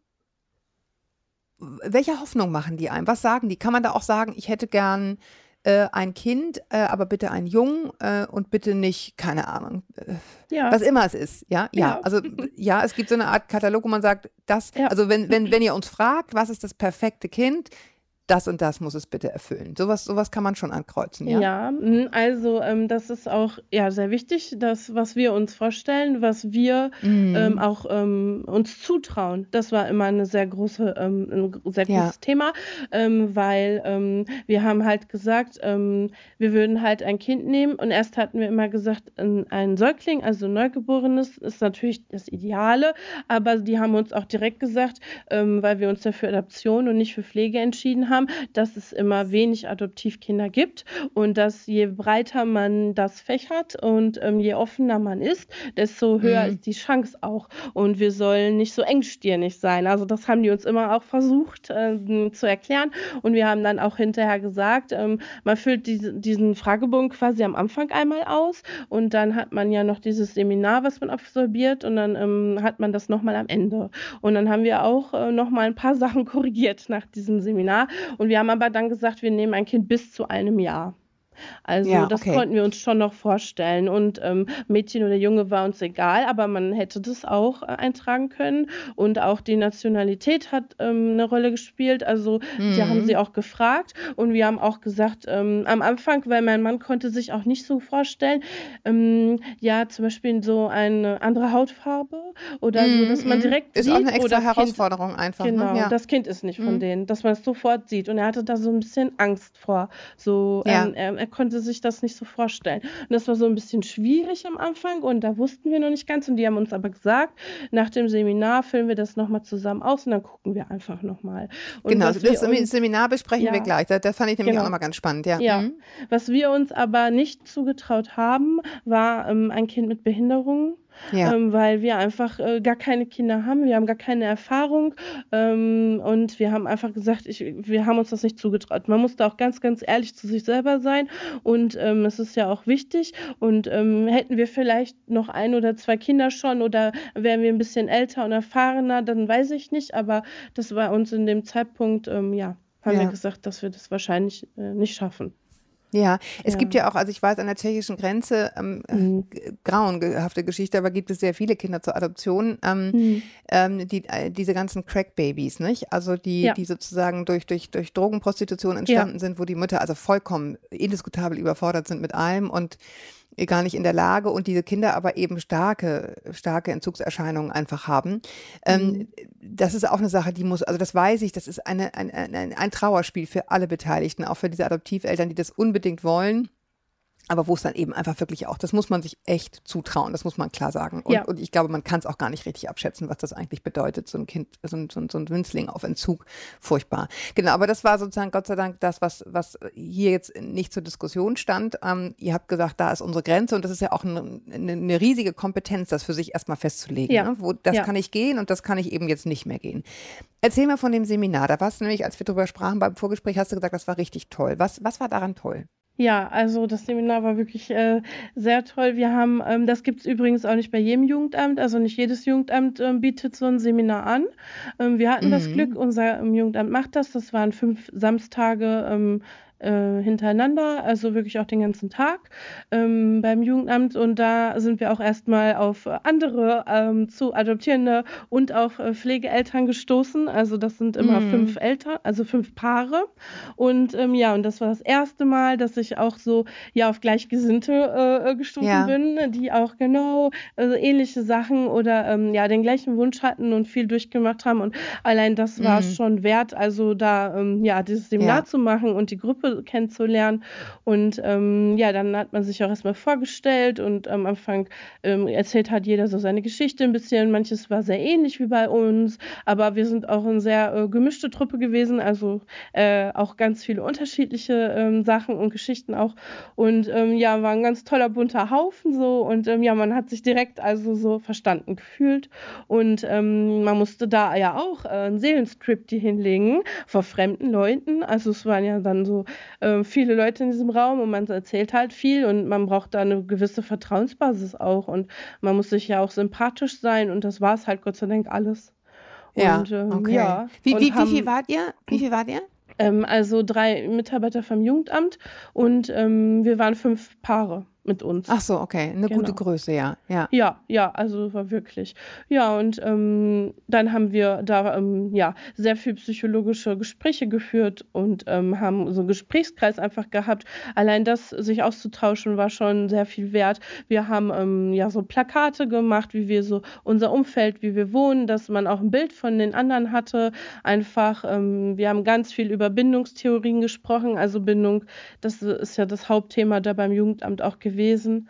S3: welche Hoffnung machen die einem? Was sagen die? Kann man da auch sagen, ich hätte gern äh, ein Kind, äh, aber bitte einen Jungen äh, und bitte nicht, keine Ahnung, äh,
S2: ja.
S3: was immer es ist. Ja? ja,
S2: ja.
S3: Also ja, es gibt so eine Art Katalog, wo man sagt, das, ja. also wenn, wenn, wenn ihr uns fragt, was ist das perfekte Kind, das und das muss es bitte erfüllen. Sowas, sowas kann man schon ankreuzen, ja?
S2: Ja, also ähm, das ist auch ja, sehr wichtig, das, was wir uns vorstellen, was wir mhm. ähm, auch ähm, uns zutrauen. Das war immer eine sehr große, ähm, ein sehr großes ja. Thema, ähm, weil ähm, wir haben halt gesagt, ähm, wir würden halt ein Kind nehmen und erst hatten wir immer gesagt, ein, ein Säugling, also ein Neugeborenes, ist natürlich das Ideale, aber die haben uns auch direkt gesagt, ähm, weil wir uns ja für Adoption und nicht für Pflege entschieden haben, dass es immer wenig Adoptivkinder gibt und dass je breiter man das fächert und ähm, je offener man ist, desto höher mhm. ist die Chance auch. Und wir sollen nicht so engstirnig sein. Also das haben die uns immer auch versucht ähm, zu erklären. Und wir haben dann auch hinterher gesagt, ähm, man füllt diese, diesen Fragebogen quasi am Anfang einmal aus und dann hat man ja noch dieses Seminar, was man absolviert und dann ähm, hat man das nochmal am Ende. Und dann haben wir auch äh, nochmal ein paar Sachen korrigiert nach diesem Seminar. Und wir haben aber dann gesagt, wir nehmen ein Kind bis zu einem Jahr. Also
S3: ja,
S2: das
S3: okay.
S2: konnten wir uns schon noch vorstellen. Und ähm, Mädchen oder Junge war uns egal, aber man hätte das auch äh, eintragen können. Und auch die Nationalität hat ähm, eine Rolle gespielt. Also mhm. die haben sie auch gefragt. Und wir haben auch gesagt, ähm, am Anfang, weil mein Mann konnte sich auch nicht so vorstellen, ähm, ja, zum Beispiel so eine andere Hautfarbe oder mhm. so, dass man direkt
S3: ist
S2: sieht.
S3: Ist auch eine extra
S2: oder
S3: Herausforderung kind, einfach.
S2: Genau,
S3: ne? ja.
S2: das Kind ist nicht von
S3: mhm.
S2: denen, dass man es sofort sieht. Und er hatte da so ein bisschen Angst vor. So,
S3: ja.
S2: ähm, er, er konnte sich das nicht so vorstellen. Und das war so ein bisschen schwierig am Anfang und da wussten wir noch nicht ganz und die haben uns aber gesagt, nach dem Seminar füllen wir das nochmal zusammen aus und dann gucken wir einfach nochmal.
S3: Genau, das uns, Seminar besprechen
S2: ja,
S3: wir gleich. Das, das fand ich nämlich
S2: genau.
S3: auch nochmal ganz spannend. Ja.
S2: ja.
S3: Mhm.
S2: Was wir uns aber nicht zugetraut haben, war ähm, ein Kind mit Behinderung. Ja. Ähm, weil wir einfach äh, gar keine Kinder haben, wir haben gar keine Erfahrung ähm, und wir haben einfach gesagt, ich, wir haben uns das nicht zugetraut. Man muss da auch ganz, ganz ehrlich zu sich selber sein und ähm, es ist ja auch wichtig und ähm, hätten wir vielleicht noch ein oder zwei Kinder schon oder wären wir ein bisschen älter und erfahrener, dann weiß ich nicht, aber das war uns in dem Zeitpunkt, ähm, ja, haben ja. wir gesagt, dass wir das wahrscheinlich äh, nicht schaffen.
S3: Ja, es
S2: Ja.
S3: gibt ja auch, also ich weiß, an der tschechischen Grenze, ähm,
S2: Mhm.
S3: g- grauenhafte Geschichte, aber gibt es sehr viele Kinder zur Adoption, ähm,
S2: Mhm.
S3: ähm, die, äh, diese ganzen Crack-Babys, nicht? Also die,
S2: Ja.
S3: die sozusagen durch, durch, durch Drogenprostitution entstanden sind, wo die Mütter also vollkommen indiskutabel überfordert sind mit allem und gar nicht in der Lage und diese Kinder aber eben starke, starke Entzugserscheinungen einfach haben. Ähm,
S2: Mhm.
S3: das ist auch eine Sache, die muss, also das weiß ich, das ist eine, ein, ein, ein Trauerspiel für alle Beteiligten, auch für diese Adoptiveltern, die das unbedingt wollen. Aber wo es dann eben einfach wirklich auch, das muss man sich echt zutrauen, das muss man klar sagen. Und,
S2: Ja.
S3: und ich glaube, man kann es auch gar nicht richtig abschätzen, was das eigentlich bedeutet, so ein Kind, so ein, so ein, so ein Winzling auf Entzug, furchtbar. Genau, aber das war sozusagen Gott sei Dank das, was, was hier jetzt nicht zur Diskussion stand. Ähm, ihr habt gesagt, da ist unsere Grenze und das ist ja auch eine, eine, eine riesige Kompetenz, das für sich erstmal festzulegen.
S2: Ja.
S3: Ne? Wo, das
S2: Ja.
S3: kann ich gehen und das kann ich eben jetzt nicht mehr gehen. Erzähl mal von dem Seminar, da warst du nämlich, als wir drüber sprachen beim Vorgespräch, hast du gesagt, das war richtig toll. Was, was war daran toll?
S2: Ja, also das Seminar war wirklich äh, sehr toll. Wir haben, ähm, das gibt es übrigens auch nicht bei jedem Jugendamt, also nicht jedes Jugendamt ähm, bietet so ein Seminar an. Ähm, wir hatten das
S3: Mhm.
S2: Glück, unser ähm, Jugendamt macht das. Das waren fünf Samstage ähm, äh, hintereinander, also wirklich auch den ganzen Tag ähm, beim Jugendamt. Und da sind wir auch erstmal auf andere ähm, zu Adoptierende und auf äh, Pflegeeltern gestoßen. Also das sind immer
S3: Mhm.
S2: fünf Eltern, also fünf Paare. Und ähm, ja, und das war das erste Mal, dass ich auch so ja auf Gleichgesinnte äh, gestoßen
S3: Ja.
S2: bin, die auch genau äh, ähnliche Sachen oder ähm, ja den gleichen Wunsch hatten und viel durchgemacht haben. Und allein das war es
S3: Mhm.
S2: schon wert, also da ähm, ja dieses Seminar
S3: Ja.
S2: zu machen und die Gruppe Gruppe kennenzulernen. Und ähm, ja, dann hat man sich auch erstmal vorgestellt und am Anfang ähm, erzählt hat jeder so seine Geschichte ein bisschen. Manches war sehr ähnlich wie bei uns, aber wir sind auch eine sehr äh, gemischte Truppe gewesen, also äh, auch ganz viele unterschiedliche ähm, Sachen und Geschichten auch. Und ähm, ja, war ein ganz toller bunter Haufen so und ähm, ja, man hat sich direkt also so verstanden gefühlt und ähm, man musste da ja auch äh, einen Seelenstrip die hinlegen vor fremden Leuten. Also es waren ja dann so äh, viele Leute in diesem Raum und man erzählt halt viel und man braucht da eine gewisse Vertrauensbasis auch und man muss sich ja auch sympathisch sein und das war es halt Gott sei Dank alles.
S3: Ja,
S2: Und ähm,
S3: okay.
S2: ja.
S3: Wie,
S2: und
S3: wie, wie
S2: haben,
S3: viel wart ihr? Wie viel wart ihr?
S2: Ähm, also drei Mitarbeiter vom Jugendamt und ähm, wir waren fünf Paare mit uns.
S3: Ach so, okay, eine
S2: Genau.
S3: gute Größe, ja, ja.
S2: Ja, ja, also war wirklich. Ja, und ähm, dann haben wir da ähm, ja sehr viel psychologische Gespräche geführt und ähm, haben so einen Gesprächskreis einfach gehabt. Allein das, sich auszutauschen, war schon sehr viel wert. Wir haben ähm, ja so Plakate gemacht, wie wir so unser Umfeld, wie wir wohnen, dass man auch ein Bild von den anderen hatte. Einfach, ähm, wir haben ganz viel über Bindungstheorien gesprochen. Also Bindung, das ist ja das Hauptthema da beim Jugendamt auch gewesen.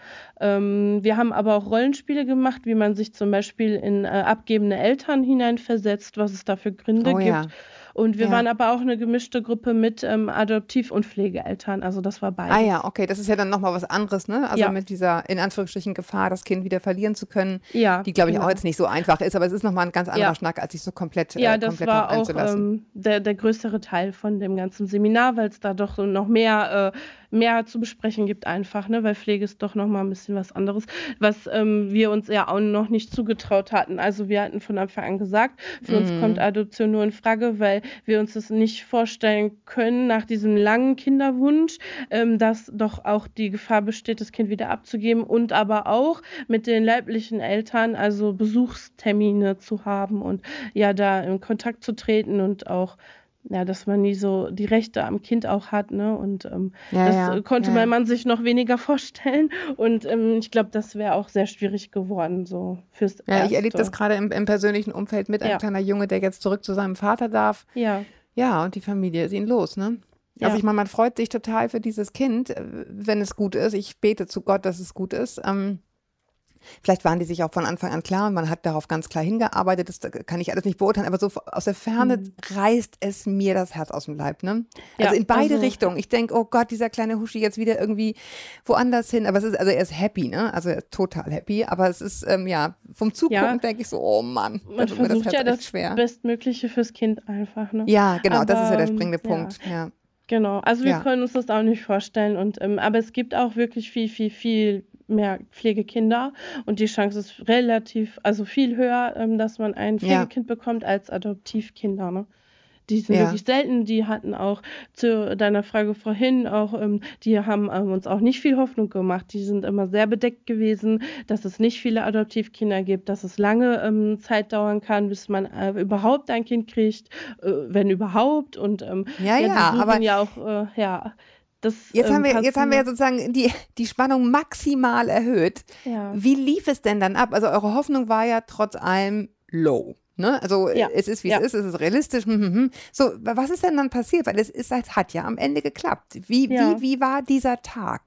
S2: Ähm, wir haben aber auch Rollenspiele gemacht, wie man sich zum Beispiel in äh, abgebende Eltern hineinversetzt, was es da für Gründe
S3: Oh
S2: gibt.
S3: ja.
S2: Und wir
S3: Ja.
S2: waren aber auch eine gemischte Gruppe mit ähm, Adoptiv- und Pflegeeltern. Also das war beides.
S3: Ah ja, okay, das ist ja dann nochmal was anderes, ne? Also
S2: Ja.
S3: mit dieser, in Anführungsstrichen, Gefahr, das Kind wieder verlieren zu können,
S2: Ja,
S3: die, glaube ich,
S2: genau.
S3: auch jetzt nicht so einfach ist, aber es ist nochmal ein ganz anderer
S2: Ja.
S3: Schnack, als sich so komplett,
S2: Ja,
S3: äh,
S2: das
S3: komplett
S2: war
S3: darauf
S2: auch
S3: einzulassen.
S2: ähm, der, der größere Teil von dem ganzen Seminar, weil es da doch so noch mehr, äh, mehr zu besprechen gibt einfach, ne? Weil Pflege ist doch nochmal ein bisschen was anderes, was ähm, wir uns ja auch noch nicht zugetraut hatten. Also wir hatten von Anfang an gesagt, für uns
S3: Mhm.
S2: kommt Adoption nur in Frage, weil wir uns das nicht vorstellen können nach diesem langen Kinderwunsch, ähm, dass doch auch die Gefahr besteht, das Kind wieder abzugeben und aber auch mit den leiblichen Eltern, also Besuchstermine zu haben und ja, da in Kontakt zu treten und auch, ja, dass man nie so die Rechte am Kind auch hat, ne? Und ähm,
S3: Ja,
S2: das
S3: ja,
S2: äh, konnte
S3: ja,
S2: mein
S3: ja.
S2: Mann sich noch weniger vorstellen. Und ähm, ich glaube, das wäre auch sehr schwierig geworden, so fürs
S3: Ja, ich erlebe das
S2: Erste.
S3: gerade im, im persönlichen Umfeld mit einem
S2: Ja.
S3: kleiner Junge, der jetzt zurück zu seinem Vater darf.
S2: Ja,
S3: Ja, und die Familie ist ihn los, ne? Also
S2: Ja.
S3: ich meine, man freut sich total für dieses Kind, äh, wenn es gut ist. Ich bete zu Gott, dass es gut ist. Ähm, vielleicht waren die sich auch von Anfang an klar und man hat darauf ganz klar hingearbeitet. Das kann ich alles nicht beurteilen, aber so aus der Ferne
S2: Mhm.
S3: reißt es mir das Herz aus dem Leib, ne?
S2: Ja,
S3: Also in beide
S2: also-
S3: Richtungen. Ich denke, oh Gott, dieser kleine Huschi jetzt wieder irgendwie woanders hin. Aber es ist, also er ist happy, ne? Also er ist total happy. Aber es ist, ähm, ja, vom Zugucken
S2: Ja.
S3: denke ich so, oh Mann,
S2: man
S3: da wird mir das
S2: versucht
S3: Herz
S2: ja
S3: echt
S2: das
S3: schwer.
S2: Bestmögliche fürs Kind einfach, ne?
S3: Ja, genau, das ist ja der
S2: Aber,
S3: springende
S2: ja.
S3: Punkt. Ja.
S2: Genau, also wir
S3: Ja.
S2: können uns das auch nicht vorstellen. Und, ähm, aber es gibt auch wirklich viel, viel, viel mehr Pflegekinder und die Chance ist relativ, also viel höher, ähm, dass man ein
S3: Ja.
S2: Pflegekind bekommt als Adoptivkinder. Ne? Die sind
S3: Ja.
S2: wirklich selten. Die hatten auch zu deiner Frage vorhin auch, ähm, die haben ähm, uns auch nicht viel Hoffnung gemacht. Die sind immer sehr bedeckt gewesen, dass es nicht viele Adoptivkinder gibt, dass es lange ähm, Zeit dauern kann, bis man äh, überhaupt ein Kind kriegt, äh, wenn überhaupt. Und ähm,
S3: Ja,
S2: die
S3: ja,
S2: suchen
S3: aber-
S2: ja auch, äh, ja, das
S3: Jetzt
S2: ähm,
S3: haben wir,
S2: kannst
S3: jetzt haben wir ja
S2: du-
S3: sozusagen die, die Spannung maximal erhöht.
S2: Ja.
S3: Wie lief es denn dann ab? Also eure Hoffnung war ja trotz allem low. Ne? Also
S2: Ja,
S3: es ist, wie
S2: ja.
S3: es ist, es ist realistisch. hm, hm, hm. So, was ist denn dann passiert? Weil es ist, es hat ja am Ende geklappt. Wie,
S2: Ja.
S3: wie, wie war dieser Tag?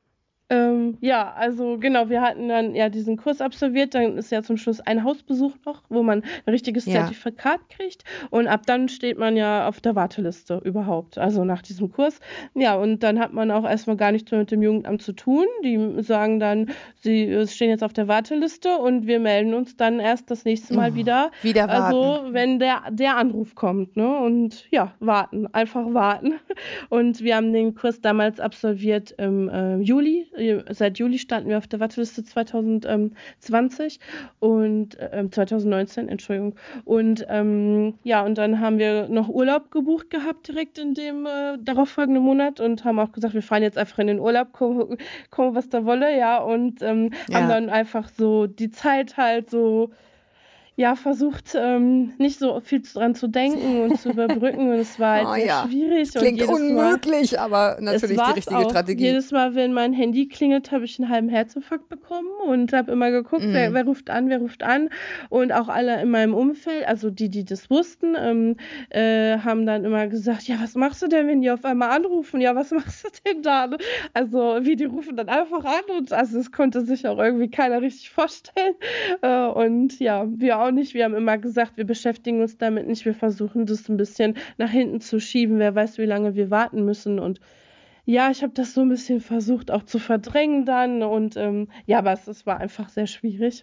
S2: Ähm, ja, also genau, wir hatten dann ja diesen Kurs absolviert, dann ist ja zum Schluss ein Hausbesuch noch, wo man ein richtiges
S3: Ja.
S2: Zertifikat kriegt und ab dann steht man ja auf der Warteliste überhaupt, also nach diesem Kurs. Ja, und dann hat man auch erstmal gar nichts mehr mit dem Jugendamt zu tun. Die sagen dann, sie stehen jetzt auf der Warteliste und wir melden uns dann erst das nächste Mal
S3: Oh,
S2: wieder.
S3: wieder
S2: Also,
S3: warten.
S2: wenn der, der Anruf kommt, ne? Und ja, warten, einfach warten. Und wir haben den Kurs damals absolviert im äh, Juli. Seit Juli standen wir auf der Warteliste zwanzig zwanzig und äh, zwanzig neunzehn, Entschuldigung. Und ähm, ja, und dann haben wir noch Urlaub gebucht gehabt direkt in dem äh, darauffolgenden Monat und haben auch gesagt, wir fahren jetzt einfach in den Urlaub, gucken, gucken was da wolle, ja. Und ähm,
S3: Ja.
S2: haben dann einfach so die Zeit halt so ja, versucht, ähm, nicht so viel dran zu denken und zu überbrücken. Und es war halt
S3: Oh
S2: sehr
S3: ja,
S2: schwierig.
S3: das klingt
S2: und jedes
S3: unmöglich,
S2: Mal,
S3: aber
S2: es
S3: natürlich die
S2: war's
S3: richtige
S2: auch.
S3: Strategie.
S2: Jedes Mal, wenn mein Handy klingelt, habe ich einen halben Herzinfarkt bekommen und habe immer geguckt, wer,
S3: Mm.
S2: wer ruft an, wer ruft an. Und auch alle in meinem Umfeld, also die, die das wussten, ähm, äh, haben dann immer gesagt, ja, was machst du denn, wenn die auf einmal anrufen? Ja, was machst du denn da? Also, wie, die rufen dann einfach an und also es konnte sich auch irgendwie keiner richtig vorstellen. Äh, und ja, wir auch nicht. Wir haben immer gesagt, wir beschäftigen uns damit nicht. Wir versuchen das ein bisschen nach hinten zu schieben. Wer weiß, wie lange wir warten müssen. Und ja, ich habe das so ein bisschen versucht auch zu verdrängen dann. Und ähm, ja, aber es, es war einfach sehr schwierig.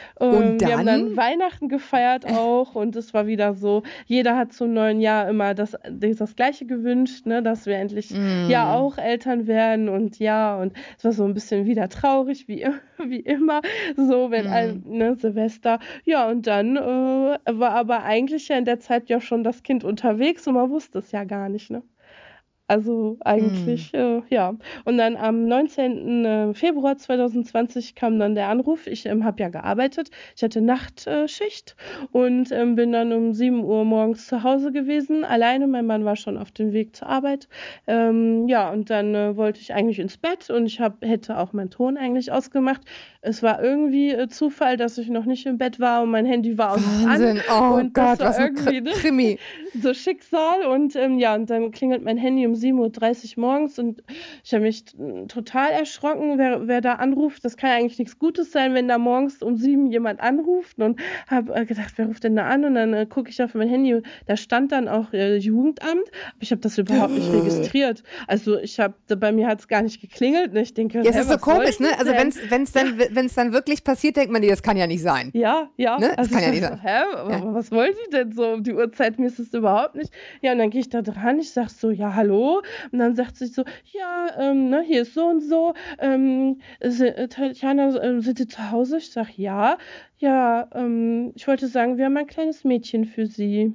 S3: Und
S2: Ähm, wir haben
S3: dann?
S2: dann Weihnachten gefeiert auch und es war wieder so, jeder hat zum neuen Jahr immer das, das Gleiche gewünscht, ne, dass wir endlich ja
S3: Mm.
S2: auch Eltern werden und ja, und es war so ein bisschen wieder traurig, wie, wie immer, so, wenn ein,
S3: Mm.
S2: ne, Silvester, ja, und dann äh, war aber eigentlich ja in der Zeit ja schon das Kind unterwegs und man wusste es ja gar nicht, ne. Also
S3: Mm.
S2: eigentlich, äh, ja. Und dann am neunzehnten äh, Februar zweitausendzwanzig kam dann der Anruf. Ich ähm, habe ja gearbeitet. Ich hatte Nachtschicht und ähm, bin dann um sieben Uhr morgens zu Hause gewesen. Alleine, mein Mann war schon auf dem Weg zur Arbeit. Ähm, ja, und dann äh, wollte ich eigentlich ins Bett und ich hab, hätte auch meinen Ton eigentlich ausgemacht. Es war irgendwie äh, Zufall, dass ich noch nicht im Bett war und mein Handy war auch noch an.
S3: Wahnsinn, oh
S2: Und
S3: Gott,
S2: das war
S3: was ein
S2: irgendwie
S3: Kr-
S2: ne,
S3: Krimi.
S2: so Schicksal. Und ähm, ja, und dann klingelt mein Handy um sieben Uhr dreißig morgens und ich habe mich t- total erschrocken, wer, wer da anruft. Das kann ja eigentlich nichts Gutes sein, wenn da morgens um sieben jemand anruft. Und habe äh, gedacht, wer ruft denn da an? Und dann äh, gucke ich auf mein Handy und da stand dann auch äh, Jugendamt. Aber ich habe das überhaupt nicht registriert. Also ich habe, bei mir hat es gar nicht geklingelt. Und ich denke,
S3: Ja, es
S2: hä,
S3: ist so
S2: was soll
S3: komisch, ne?
S2: das
S3: Also
S2: denn?
S3: wenn's, wenn's dann, wenn's dann wirklich passiert, denkt man, nee, das kann ja nicht sein.
S2: Ja, ja.
S3: Ne? Das
S2: Also
S3: kann ja
S2: ich
S3: nicht
S2: dachte,
S3: sein.
S2: hä,
S3: Ja.
S2: aber was wollen die denn so um die Uhrzeit? Mir ist es überhaupt nicht. Ja, und dann gehe ich da dran, ich sag so, ja, hallo. Und dann sagt sie so, ja, ähm, ne, hier ist so und so. Ähm, si- äh, Tatjana, äh, sind Sie zu Hause? Ich sag, ja. Ja, ähm, ich wollte sagen, wir haben ein kleines Mädchen für Sie.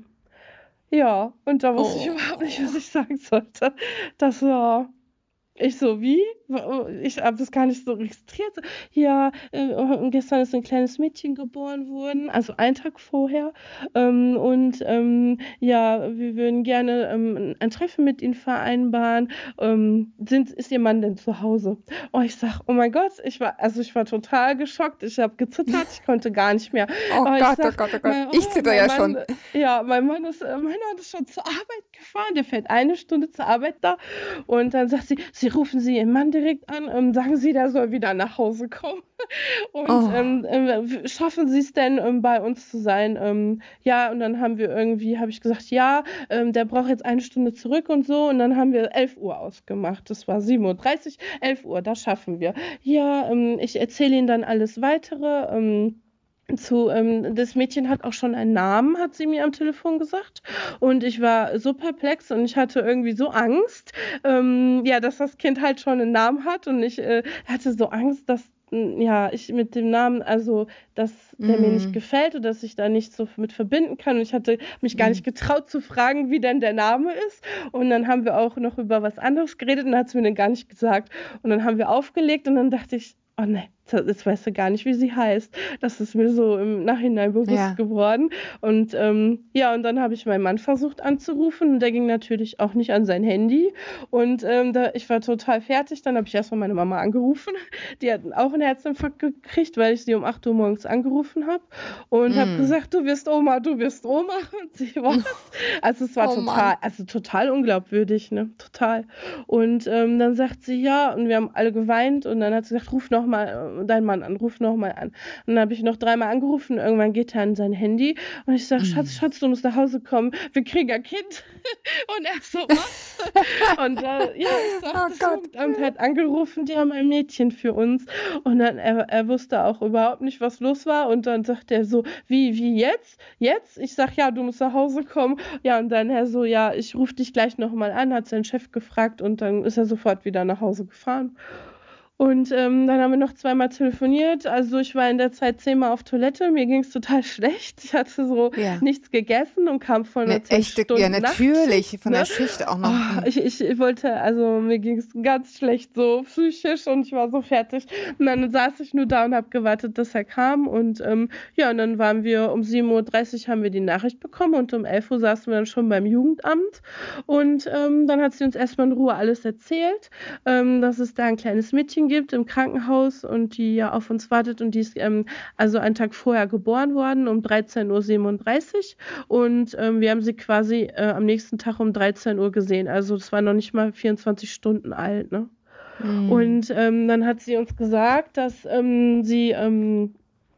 S2: Ja, und da wusste ich überhaupt nicht, was
S3: Oh.
S2: ich sagen sollte. Das war. Ich so, wie? Ich habe das gar nicht so registriert. Ja, äh, und gestern ist ein kleines Mädchen geboren worden, also einen Tag vorher. Ähm, und ähm, ja, wir würden gerne ähm, ein Treffen mit Ihnen vereinbaren. Ähm, sind, ist Ihr Mann denn zu Hause? Oh, ich sag, oh mein Gott, ich war, also ich war total geschockt. Ich habe gezittert, ich konnte gar nicht mehr.
S3: Oh
S2: Aber ich
S3: Gott, oh
S2: sag,
S3: Gott, oh Gott.
S2: mein,
S3: Ich
S2: oh,
S3: zitter
S2: mein
S3: ja
S2: Mann,
S3: schon.
S2: ja, mein Mann ist, äh, mein Mann ist schon zur Arbeit gefahren. Der fährt eine Stunde zur Arbeit da. Und dann sagt sie, Sie rufen Sie Ihren Mann direkt an, ähm, sagen Sie, der soll wieder nach Hause kommen. Und
S3: Oh.
S2: ähm, äh, schaffen Sie es denn, ähm, bei uns zu sein? Ähm, ja, und dann haben wir irgendwie, habe ich gesagt, ja, ähm, der braucht jetzt eine Stunde zurück und so. Und dann haben wir elf Uhr ausgemacht. Das war sieben Uhr dreißig, elf Uhr, das schaffen wir. Ja, ähm, ich erzähle Ihnen dann alles Weitere. Ähm, zu, ähm, das Mädchen hat auch schon einen Namen, hat sie mir am Telefon gesagt. Und ich war so perplex und ich hatte irgendwie so Angst, ähm, ja, dass das Kind halt schon einen Namen hat. Und ich äh, hatte so Angst, dass mm, ja, ich mit dem Namen, also, dass der mir nicht
S3: Mm.
S2: gefällt oder dass ich da nicht so mit verbinden kann. Und ich hatte mich gar
S3: Mm.
S2: nicht getraut zu fragen, wie denn der Name ist. Und dann haben wir auch noch über was anderes geredet und dann hat sie mir den gar nicht gesagt. Und dann haben wir aufgelegt und dann dachte ich, oh ne, jetzt weißt du gar nicht, wie sie heißt. Das ist mir so im Nachhinein bewusst
S3: Ja.
S2: geworden. Und ähm, ja, und dann habe ich meinen Mann versucht anzurufen und der ging natürlich auch nicht an sein Handy. Und ähm, da, ich war total fertig. Dann habe ich erstmal meine Mama angerufen. Die hat auch einen Herzinfarkt gekriegt, weil ich sie um acht Uhr morgens angerufen habe. Und habe
S3: Mm.
S2: gesagt, du wirst Oma, du wirst Oma. Und sie war Also es war
S3: Oh
S2: total,
S3: Mann.
S2: also total unglaubwürdig, ne? Total. Und ähm, dann sagt sie ja und wir haben alle geweint und dann hat sie gesagt, ruf noch mal äh, deinen Mann an, ruf noch mal an. Und dann habe ich noch dreimal angerufen und irgendwann geht er an sein Handy und ich sage, Schatz,
S3: Mm.
S2: Schatz, du musst nach Hause kommen, wir kriegen ein Kind. Und er so, was? Und äh, ja, ich sag,
S3: Oh
S2: das
S3: Gott.
S2: Jugendamt hat angerufen, die haben ein Mädchen für uns. Und dann, er, er wusste auch überhaupt nicht, was los war. Und dann sagt er so, wie, wie jetzt? Jetzt? Ich sag, ja, du musst nach Hause kommen. Ja, und dann er so, ja, ich rufe dich gleich nochmal an, hat sein Chef gefragt und dann ist er sofort wieder nach Hause gefahren. Und ähm, dann haben wir noch zweimal telefoniert. Also ich war in der Zeit zehnmal auf Toilette. Mir ging es total schlecht. Ich hatte so
S3: Ja.
S2: nichts gegessen und kam von einer
S3: Eine
S2: zehn
S3: echte,
S2: Stunden
S3: ja,
S2: Nacht,
S3: natürlich, von der
S2: ne?
S3: Schicht auch noch.
S2: Oh,
S3: Hm.
S2: ich, ich, ich wollte, also mir ging es ganz schlecht so psychisch und ich war so fertig. Und dann saß ich nur da und habe gewartet, dass er kam. Und ähm, ja, und dann waren wir um sieben Uhr dreißig haben wir die Nachricht bekommen und um elf Uhr saßen wir dann schon beim Jugendamt. Und ähm, dann hat sie uns erstmal in Ruhe alles erzählt, ähm, dass es da ein kleines Mädchen gibt im Krankenhaus und die ja auf uns wartet und die ist ähm, also einen Tag vorher geboren worden um dreizehn Uhr siebenunddreißig und ähm, wir haben sie quasi äh, am nächsten Tag um dreizehn Uhr gesehen. Also das war noch nicht mal vierundzwanzig Stunden alt, ne?
S3: Hm.
S2: Und ähm, dann hat sie uns gesagt, dass ähm, sie ähm,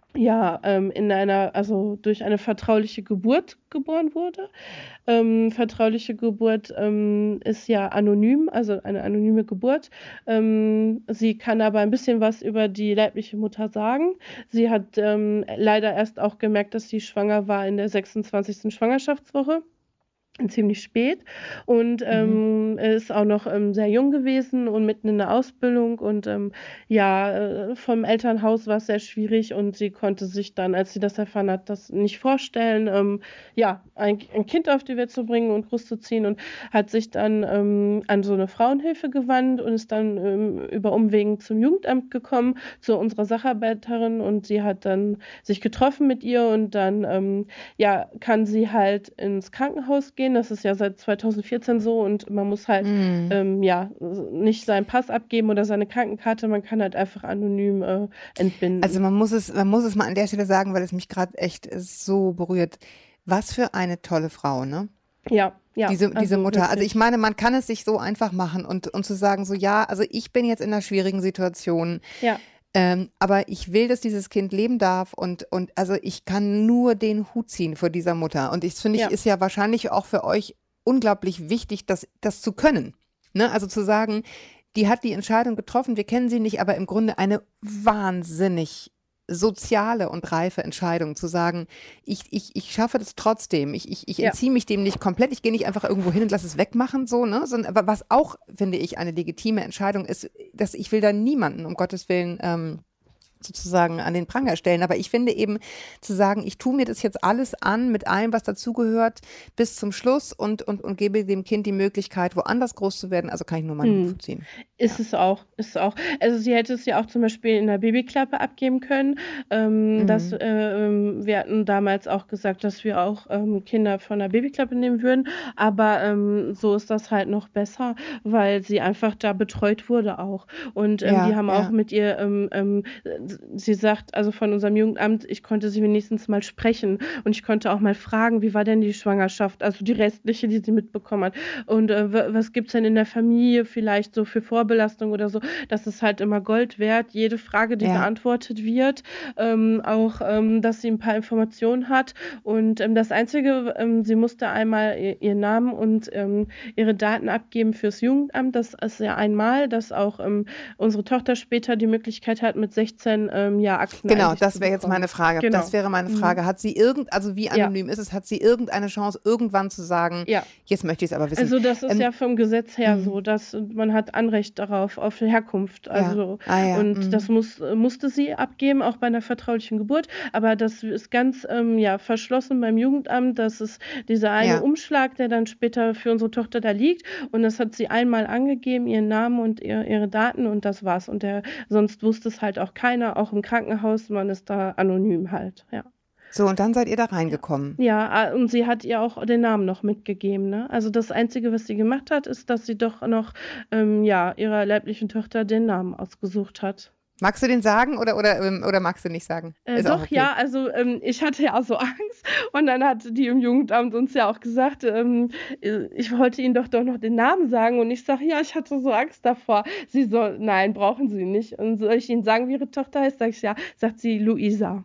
S2: ja ähm, in einer, also durch eine vertrauliche Geburt geboren wurde. Ähm, vertrauliche Geburt ähm, ist ja anonym, also eine anonyme Geburt. Ähm, sie kann aber ein bisschen was über die leibliche Mutter sagen. Sie hat ähm, leider erst auch gemerkt, dass sie schwanger war in der sechsundzwanzigsten Schwangerschaftswoche. Ziemlich spät und ähm, mhm. ist auch noch ähm, sehr jung gewesen und mitten in der Ausbildung und ähm, ja, äh, vom Elternhaus war es sehr schwierig und sie konnte sich dann, als sie das erfahren hat, das nicht vorstellen, ähm, ja, ein, ein Kind auf die Welt zu bringen und großzuziehen und hat sich dann ähm, an so eine Frauenhilfe gewandt und ist dann ähm, über Umwegen zum Jugendamt gekommen, zu unserer Sacharbeiterin und sie hat dann sich getroffen mit ihr und dann ähm, ja, kann sie halt ins Krankenhaus gehen. Das ist ja seit zweitausendvierzehn so und man muss halt mm. ähm, ja nicht seinen Pass abgeben oder seine Krankenkarte, man kann halt einfach anonym äh, entbinden.
S3: Also man muss es, man muss es mal an der Stelle sagen, weil es mich gerade echt so berührt. Was für eine tolle Frau, ne?
S2: Ja, ja.
S3: Diese, diese
S2: also
S3: Mutter.
S2: Wirklich.
S3: Also ich meine, man kann es sich so einfach machen und, und zu sagen so, ja, also ich bin jetzt in einer schwierigen Situation.
S2: Ja.
S3: Ähm, aber ich will, dass dieses Kind leben darf und, und also ich kann nur den Hut ziehen vor dieser Mutter. Und ich finde, ich
S2: Ja.
S3: ist ja wahrscheinlich auch für euch unglaublich wichtig, das, das zu können. Ne? Also zu sagen, die hat die Entscheidung getroffen, wir kennen sie nicht, aber im Grunde eine wahnsinnig soziale und reife Entscheidung zu sagen, ich, ich, ich schaffe das trotzdem, ich, ich, ich entziehe mich dem nicht komplett, ich gehe nicht einfach irgendwo hin und lasse es wegmachen, so, ne, sondern was auch, finde ich, eine legitime Entscheidung ist, dass ich will da niemanden, um Gottes Willen, ähm, sozusagen an den Pranger stellen. Aber ich finde eben zu sagen, ich tue mir das jetzt alles an mit allem, was dazugehört, bis zum Schluss und, und, und gebe dem Kind die Möglichkeit, woanders groß zu werden. Also kann ich nur meinen Hut ziehen.
S2: Ist ja. es auch, ist es auch. Also sie hätte es ja auch zum Beispiel in der Babyklappe abgeben können. Ähm, mhm. dass, äh, wir hatten damals auch gesagt, dass wir auch ähm, Kinder von der Babyklappe nehmen würden. Aber ähm, so ist das halt noch besser, weil sie einfach da betreut wurde auch. Und ähm,
S3: Ja,
S2: die haben
S3: ja.
S2: auch mit ihr ähm, ähm, sie sagt, also von unserem Jugendamt, ich konnte sie wenigstens mal sprechen und ich konnte auch mal fragen, wie war denn die Schwangerschaft, also die restliche, die sie mitbekommen hat und äh, was gibt es denn in der Familie vielleicht so für Vorbelastung oder so, das ist halt immer Gold wert, jede Frage, die ja. beantwortet wird, ähm, auch, ähm, dass sie ein paar Informationen hat und ähm, das Einzige, ähm, sie musste einmal ihr, ihren Namen und ähm, ihre Daten abgeben fürs Jugendamt, das ist ja einmal, dass auch ähm, unsere Tochter später die Möglichkeit hat, mit sechzehn Ähm, ja, Akten
S3: genau, das wäre jetzt meine Frage.
S2: Genau.
S3: Das wäre meine Frage. Mhm. Hat sie irgend, also wie anonym ja. ist es, hat sie irgendeine Chance, irgendwann zu sagen,
S2: ja.
S3: jetzt möchte ich es aber wissen?
S2: Also das ist ähm, ja vom Gesetz her
S3: mhm.
S2: so, dass man hat Anrecht darauf, auf Herkunft. Also
S3: ja. Ah, ja.
S2: und
S3: mhm.
S2: das muss, musste sie abgeben, auch bei einer vertraulichen Geburt. Aber das ist ganz ähm, ja, verschlossen beim Jugendamt. Das ist dieser eine ja. Umschlag, der dann später für unsere Tochter da liegt. Und das hat sie einmal angegeben, ihren Namen und ihr, ihre Daten und das war's. Und der, sonst wusste es halt auch keiner, auch im Krankenhaus, man ist da anonym halt, ja.
S3: So, und dann seid ihr da reingekommen.
S2: Ja, und sie hat ihr auch den Namen noch mitgegeben, ne? Also das Einzige, was sie gemacht hat, ist, dass sie doch noch, ähm, ja, ihrer leiblichen Tochter den Namen ausgesucht hat.
S3: Magst du den sagen oder, oder, oder magst du nicht sagen?
S2: Äh, doch, okay. ja, also ähm, ich hatte ja so Angst und dann hat die im Jugendamt uns ja auch gesagt, ähm, ich wollte ihnen doch doch noch den Namen sagen und ich sage, ja, ich hatte so Angst davor. Sie so, nein, brauchen Sie nicht. Und soll ich Ihnen sagen, wie Ihre Tochter heißt? Sag ich, ja, sagt sie Luisa.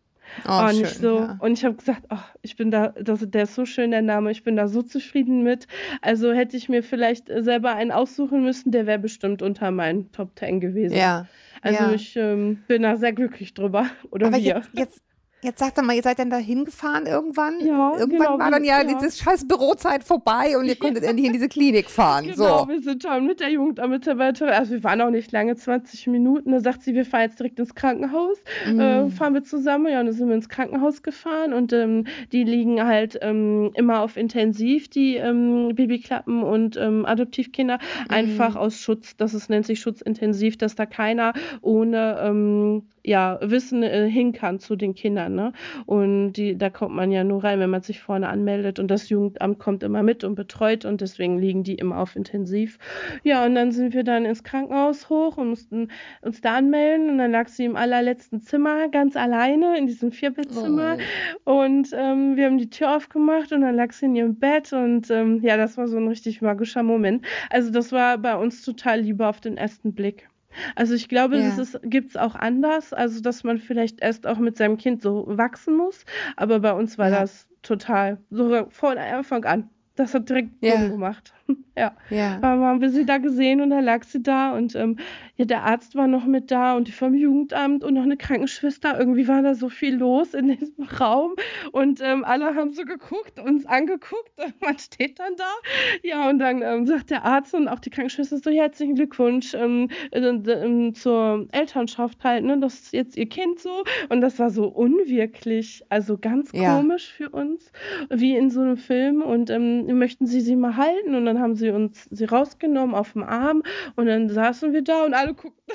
S3: Oh,
S2: und,
S3: schön,
S2: ich so,
S3: ja.
S2: und ich habe gesagt, oh, ich bin da, das, der ist so schön, der Name, ich bin da so zufrieden mit. Also hätte ich mir vielleicht selber einen aussuchen müssen, der wäre bestimmt unter meinen Top Ten gewesen.
S3: Ja.
S2: Also
S3: ja.
S2: ich ähm, bin da sehr glücklich drüber. Oder
S3: Aber
S2: wir.
S3: Jetzt, jetzt, Jetzt sagt doch mal, ihr seid dann da hingefahren irgendwann?
S2: Ja,
S3: Irgendwann
S2: genau,
S3: war dann ja,
S2: ja.
S3: diese scheiß Bürozeit vorbei und ihr konntet endlich in diese Klinik fahren.
S2: Genau,
S3: So.
S2: wir sind dann mit der Jugendamtmitarbeiterin, also wir waren auch nicht lange, zwanzig Minuten, da sagt sie, wir fahren jetzt direkt ins Krankenhaus,
S3: Mm.
S2: äh, fahren wir zusammen, ja, und dann sind wir ins Krankenhaus gefahren und ähm, die liegen halt ähm, immer auf Intensiv, die ähm, Babyklappen und ähm, Adoptivkinder, einfach
S3: Mm.
S2: aus Schutz, das ist, nennt sich Schutzintensiv, dass da keiner ohne ähm, ja, Wissen äh, hin kann zu den Kindern, ne? Und die, da kommt man ja nur rein, wenn man sich vorne anmeldet und das Jugendamt kommt immer mit und betreut und deswegen liegen die immer auf Intensiv. Ja, und dann sind wir dann ins Krankenhaus hoch und mussten uns da anmelden und dann lag sie im allerletzten Zimmer ganz alleine in diesem Vierbettzimmer
S3: Oh.
S2: und ähm, wir haben die Tür aufgemacht und dann lag sie in ihrem Bett und ähm, ja, das war so ein richtig magischer Moment. Also das war bei uns total Liebe auf den ersten Blick. Also ich glaube,
S3: Ja.
S2: das ist, gibt's auch anders, also dass man vielleicht erst auch mit seinem Kind so wachsen muss, aber bei uns war
S3: Ja.
S2: das total, so von Anfang an. Das hat direkt
S3: Ja.
S2: Bumm gemacht. Ja.
S3: Ja.
S2: Dann haben wir sie da gesehen und da lag sie da und ähm, ja, der Arzt war noch mit da und die vom Jugendamt und noch eine Krankenschwester. Irgendwie war da so viel los in diesem Raum und ähm, alle haben so geguckt, uns angeguckt und man steht dann da. Ja, und dann ähm, sagt der Arzt und auch die Krankenschwester so, herzlichen Glückwunsch ähm, äh, äh, zur Elternschaft halt, ne? Das ist jetzt ihr Kind so. Und das war so unwirklich, also ganz
S3: Ja.
S2: komisch für uns, wie in so einem Film. Und ähm, möchten Sie sie mal halten? Und dann haben sie uns sie rausgenommen auf dem Arm und dann saßen wir da und alle guckten.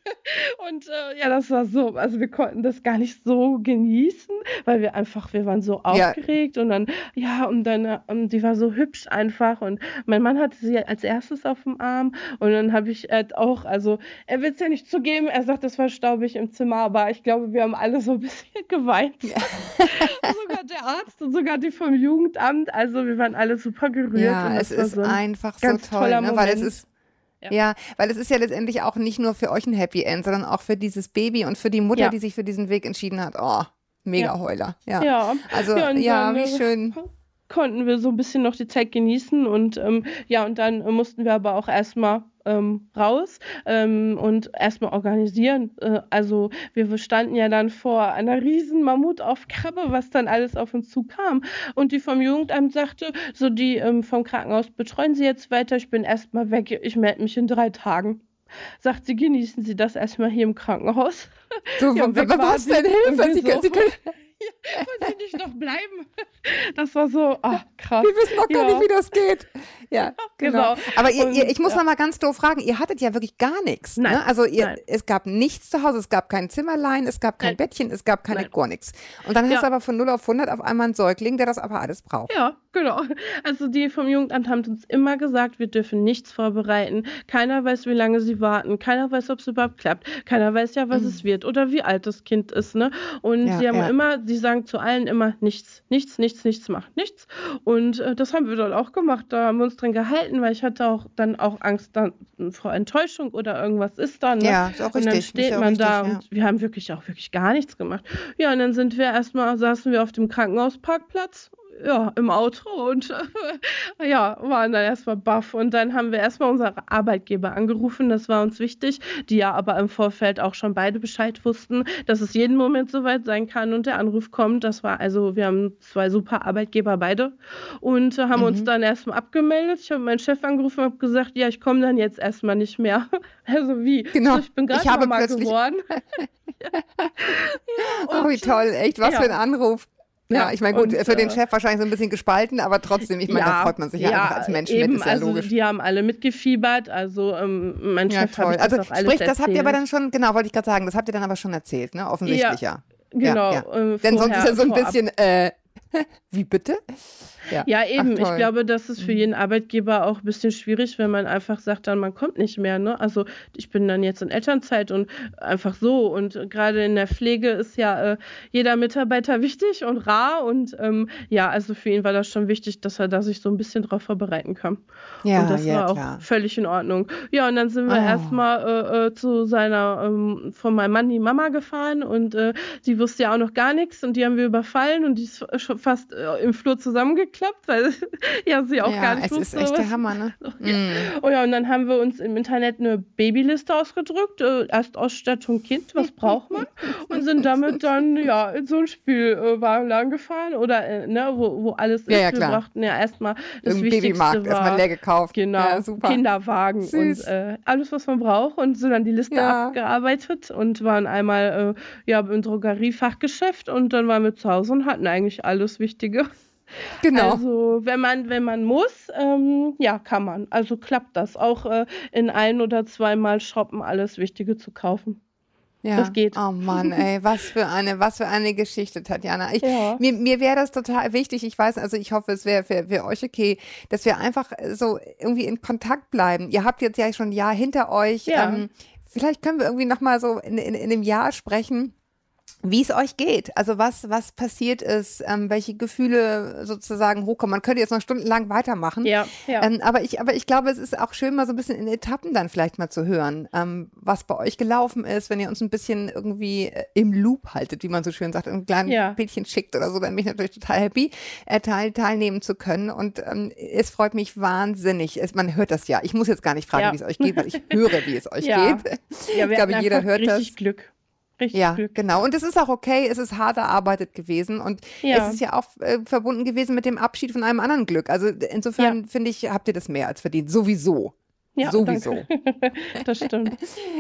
S2: Und äh, ja, das war so, also wir konnten das gar nicht so genießen, weil wir einfach, wir waren so
S3: Ja.
S2: aufgeregt und dann, ja, und dann, äh, und die war so hübsch einfach und mein Mann hatte sie als erstes auf dem Arm und dann habe ich halt auch, also er will es ja nicht zugeben, er sagt, das war staubig im Zimmer, aber ich glaube, wir haben alle so ein bisschen geweint. Sogar der Arzt und sogar die vom Jugendamt, also wir waren alle super gerührt.
S3: Ja,
S2: und das
S3: es
S2: war
S3: ist
S2: so ein
S3: einfach so
S2: ganz
S3: toll,
S2: toller
S3: ne? Weil es
S2: Moment.
S3: ist,
S2: Ja.
S3: ja, weil es ist ja letztendlich auch nicht nur für euch ein Happy End, sondern auch für dieses Baby und für die Mutter,
S2: Ja.
S3: die sich für diesen Weg entschieden hat. Oh, mega Heuler. Ja.
S2: Ja,
S3: Also,
S2: ja, und
S3: ja,
S2: dann
S3: wie
S2: äh,
S3: schön.
S2: konnten wir so ein bisschen noch die Zeit genießen und ähm, ja, und dann äh, mussten wir aber auch erstmal ähm, raus ähm, und erstmal organisieren. Äh, also wir standen ja dann vor einer riesen Mammutaufgabe, was dann alles auf uns zukam. Und die vom Jugendamt sagte, so die ähm, vom Krankenhaus betreuen Sie jetzt weiter, ich bin erstmal weg, ich melde mich in drei Tagen. Sagt sie, genießen Sie das erstmal hier im Krankenhaus.
S3: So,
S2: Ja,
S3: w-
S2: weg
S3: w-
S2: war
S3: was
S2: sie.
S3: denn Hilfe?
S2: Irgendwie
S3: Sie, können-
S2: so.
S3: Sie, können,
S2: Ja, wollen Sie nicht noch bleiben? Das war so, ach, krass.
S3: wir wissen noch gar
S2: Ja.
S3: nicht, wie das geht. Ja, genau.
S2: Genau.
S3: Aber ihr, ihr,
S2: Und,
S3: ich muss
S2: ja.
S3: noch mal ganz doof fragen, ihr hattet ja wirklich gar nichts.
S2: Nein,
S3: Ne? Also ihr,
S2: nein.
S3: es gab nichts zu Hause, es gab kein Zimmerlein, es gab kein
S2: Nein.
S3: Bettchen, es gab keine
S2: Nein.
S3: gar nichts. Und dann hast
S2: Ja.
S3: du aber von null auf hundert auf einmal einen Säugling, der das aber alles braucht.
S2: Ja, genau. Also die vom Jugendamt haben uns immer gesagt, wir dürfen nichts vorbereiten. Keiner weiß, wie lange sie warten. Keiner weiß, ob es überhaupt klappt. Keiner weiß ja, was
S3: Mhm.
S2: es wird oder wie alt das Kind ist. Ne? Und
S3: Ja,
S2: sie haben
S3: ja.
S2: immer, sie sagen zu allen immer nichts, nichts, nichts, nichts macht, nichts. Und äh, das haben wir dann auch gemacht. Da haben wir uns dran gehalten, weil ich hatte auch dann auch Angst dann vor Enttäuschung oder irgendwas ist dann. Ne?
S3: Ja, ist auch
S2: Und dann
S3: richtig.
S2: steht
S3: ist ja auch
S2: man
S3: richtig,
S2: da
S3: ja.
S2: und wir haben wirklich auch wirklich gar nichts gemacht. Ja, und dann sind wir erstmal, saßen wir auf dem Krankenhausparkplatz, ja, im Auto und äh, ja, waren dann erstmal baff. Und dann haben wir erstmal unsere Arbeitgeber angerufen, das war uns wichtig, die ja aber im Vorfeld auch schon beide Bescheid wussten, dass es jeden Moment soweit sein kann und der Anruf kommt. Das war also, wir haben zwei super Arbeitgeber beide und äh, haben
S3: Mhm.
S2: uns dann erstmal abgemeldet. Ich habe meinen Chef angerufen und habe gesagt, ja, ich komme dann jetzt erstmal nicht mehr. Also wie?
S3: Genau.
S2: So, ich bin gerade
S3: Ich habe
S2: Mama
S3: plötzlich-
S2: geworden.
S3: Oh, wie toll, echt, was
S2: ja.
S3: für ein Anruf. Ja,
S2: Ja,
S3: ich meine, gut,
S2: und,
S3: für den
S2: äh,
S3: Chef wahrscheinlich so ein bisschen gespalten, aber trotzdem, ich meine, da freut man sich ja, einfach als Mensch
S2: eben,
S3: mit, ist ja
S2: also
S3: logisch.
S2: die haben alle mitgefiebert, also ähm, mein
S3: Ja,
S2: Chef habe
S3: toll.
S2: ich das
S3: Also
S2: auch alles
S3: sprich, das habt ihr aber
S2: erzählt.
S3: dann schon, genau, wollte ich gerade sagen, das habt ihr dann aber schon erzählt, ne? Offensichtlich, ja.
S2: Genau,
S3: ja,
S2: äh,
S3: Denn sonst ist
S2: vorher-
S3: ja so ein
S2: vorab.
S3: bisschen, äh, wie bitte?
S2: Ja, eben.
S3: Ach, toll.
S2: Ich glaube, das ist für jeden Arbeitgeber auch ein bisschen schwierig, wenn man einfach sagt, dann man kommt nicht mehr. Ne? Also ich bin dann jetzt in Elternzeit und einfach so. Und gerade in der Pflege ist ja äh, jeder Mitarbeiter wichtig und rar. Und ähm, ja, also für ihn war das schon wichtig, dass er da sich so ein bisschen drauf vorbereiten kann.
S3: Ja,
S2: und das
S3: ja,
S2: war auch
S3: klar.
S2: völlig in Ordnung. Ja, und dann sind wir
S3: Oh.
S2: erstmal äh, äh, zu seiner, ähm, von meinem Mann die Mama gefahren und äh, sie wusste ja auch noch gar nichts und die haben wir überfallen und die ist schon fast äh, im Flur zusammengekippt. geklappt, weil ja sie auch
S3: ja,
S2: gar nicht
S3: es
S2: wusste.
S3: ist echt
S2: was,
S3: der Hammer, ne?
S2: ja. Mm. Oh ja, und dann haben wir uns im Internet eine Babyliste ausgedrückt, äh, Erstausstattung Kind, was braucht man? Und sind damit dann ja in so ein Spielwagenladen gefahren oder äh, ne, wo, wo alles
S3: ja,
S2: ist.
S3: ja,
S2: wir
S3: klar.
S2: brauchten ja erstmal das
S3: Im
S2: Wichtigste
S3: Babymarkt
S2: war,
S3: erstmal leer gekauft.
S2: Genau,
S3: ja, super.
S2: Kinderwagen
S3: Süß.
S2: und äh, alles, was man braucht und so dann die Liste
S3: Ja.
S2: abgearbeitet und waren einmal äh, ja im Drogeriefachgeschäft und dann waren wir zu Hause und hatten eigentlich alles Wichtige.
S3: Genau.
S2: Also wenn man, wenn man muss, ähm, ja, kann man. Also klappt das. Auch äh, in ein oder zweimal shoppen alles Wichtige zu kaufen.
S3: Ja.
S2: Das geht.
S3: Oh Mann, ey, was für eine, was für eine Geschichte, Tatjana. Ich,
S2: ja.
S3: Mir, mir wäre das total wichtig. Ich weiß, also ich hoffe, es wäre für, für euch okay, dass wir einfach so irgendwie in Kontakt bleiben. Ihr habt jetzt ja schon ein Jahr hinter euch.
S2: Ja.
S3: Ähm, vielleicht können wir irgendwie nochmal so in, in, in einem Jahr sprechen, wie es euch geht, also was, was passiert ist, ähm, welche Gefühle sozusagen hochkommen. Man könnte jetzt noch stundenlang weitermachen,
S2: ja, ja.
S3: Ähm, aber, ich, aber ich glaube, es ist auch schön, mal so ein bisschen in Etappen dann vielleicht mal zu hören, ähm, was bei euch gelaufen ist, wenn ihr uns ein bisschen irgendwie äh, im Loop haltet, wie man so schön sagt, ein kleines
S2: ja.
S3: Bildchen schickt oder so, dann bin ich natürlich total happy, äh, teil, teilnehmen zu können und ähm, es freut mich wahnsinnig. Es, man hört das ja. Ich muss jetzt gar nicht fragen,
S2: ja.
S3: wie es euch geht, weil ich höre, wie es euch
S2: ja.
S3: geht.
S2: Ja, wir
S3: ich glaube, jeder hört
S2: richtig
S3: das.
S2: Glück. Richtig
S3: ja,
S2: Glück.
S3: genau. Und es ist auch okay, es ist hart erarbeitet gewesen und
S2: ja.
S3: es ist ja auch äh, verbunden gewesen mit dem Abschied von einem anderen Glück. Also insofern
S2: ja.
S3: finde ich, habt ihr das mehr als verdient. Sowieso.
S2: Ja,
S3: Sowieso.
S2: Das stimmt.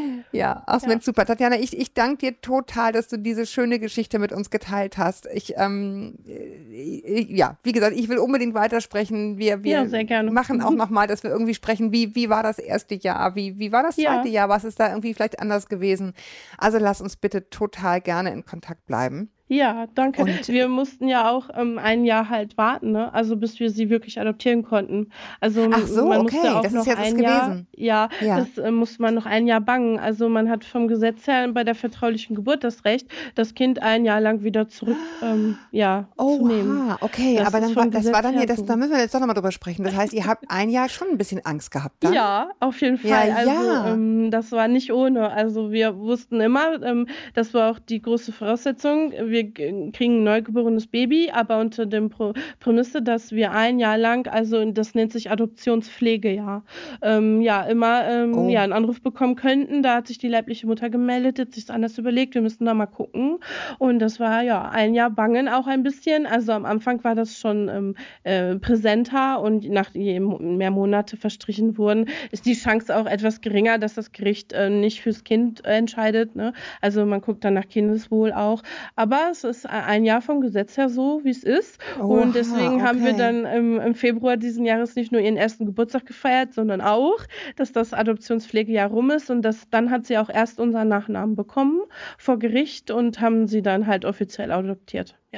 S3: Ja, ach
S2: ja.
S3: Mensch, super. Tatjana, ich, ich danke dir total, dass du diese schöne Geschichte mit uns geteilt hast. Ich, ähm, ich, ja, wie gesagt, ich will unbedingt weitersprechen. Wir, wir
S2: ja, sehr gerne.
S3: machen auch nochmal, dass wir irgendwie sprechen, wie, wie war das erste Jahr, wie, wie war das zweite
S2: ja.
S3: Jahr, was ist da irgendwie vielleicht anders gewesen. Also lass uns bitte total gerne in Kontakt bleiben.
S2: Ja, danke. Und wir mussten ja auch ähm, ein Jahr halt warten, ne? Also bis wir sie wirklich adoptieren konnten. Also
S3: Ach so,
S2: man
S3: okay,
S2: musste auch
S3: das
S2: noch
S3: ist jetzt
S2: ein
S3: das
S2: Jahr,
S3: gewesen.
S2: Ja,
S3: ja.
S2: das äh, musste man noch ein Jahr bangen. Also man hat vom Gesetz her bei der vertraulichen Geburt das Recht, das Kind ein Jahr lang wieder zurück, ähm, ja,
S3: oh,
S2: zu nehmen.
S3: Ah, okay,
S2: das
S3: aber dann war, das war dann ja, das,
S2: so.
S3: da müssen wir jetzt doch nochmal drüber sprechen. Das heißt, ihr habt ein Jahr schon ein bisschen Angst gehabt, dann?
S2: Ja, auf jeden Fall.
S3: Ja,
S2: also
S3: ja.
S2: ähm, das war nicht ohne. Also wir wussten immer, ähm, das war auch die große Voraussetzung, wir kriegen ein neugeborenes Baby, aber unter dem Pro- Prämisse, dass wir ein Jahr lang, also das nennt sich Adoptionspflegejahr, ähm, ja, immer ähm,
S3: oh.
S2: ja, einen Anruf bekommen könnten. Da hat sich die leibliche Mutter gemeldet, hat sich das anders überlegt, wir müssten da mal gucken. Und das war ja ein Jahr bangen auch ein bisschen. Also am Anfang war das schon ähm, äh, präsenter und nach je mehr Monate verstrichen wurden, ist die Chance auch etwas geringer, dass das Gericht äh, nicht fürs Kind äh, entscheidet. Ne? Also man guckt dann nach Kindeswohl auch. Aber es ist ein Jahr vom Gesetz her so, wie es ist.
S3: Oha,
S2: und deswegen
S3: okay.
S2: haben wir dann im, im Februar diesen Jahres nicht nur ihren ersten Geburtstag gefeiert, sondern auch, dass das Adoptionspflegejahr rum ist. Und das, dann hat sie auch erst unseren Nachnamen bekommen vor Gericht und haben sie dann halt offiziell adoptiert. Ja.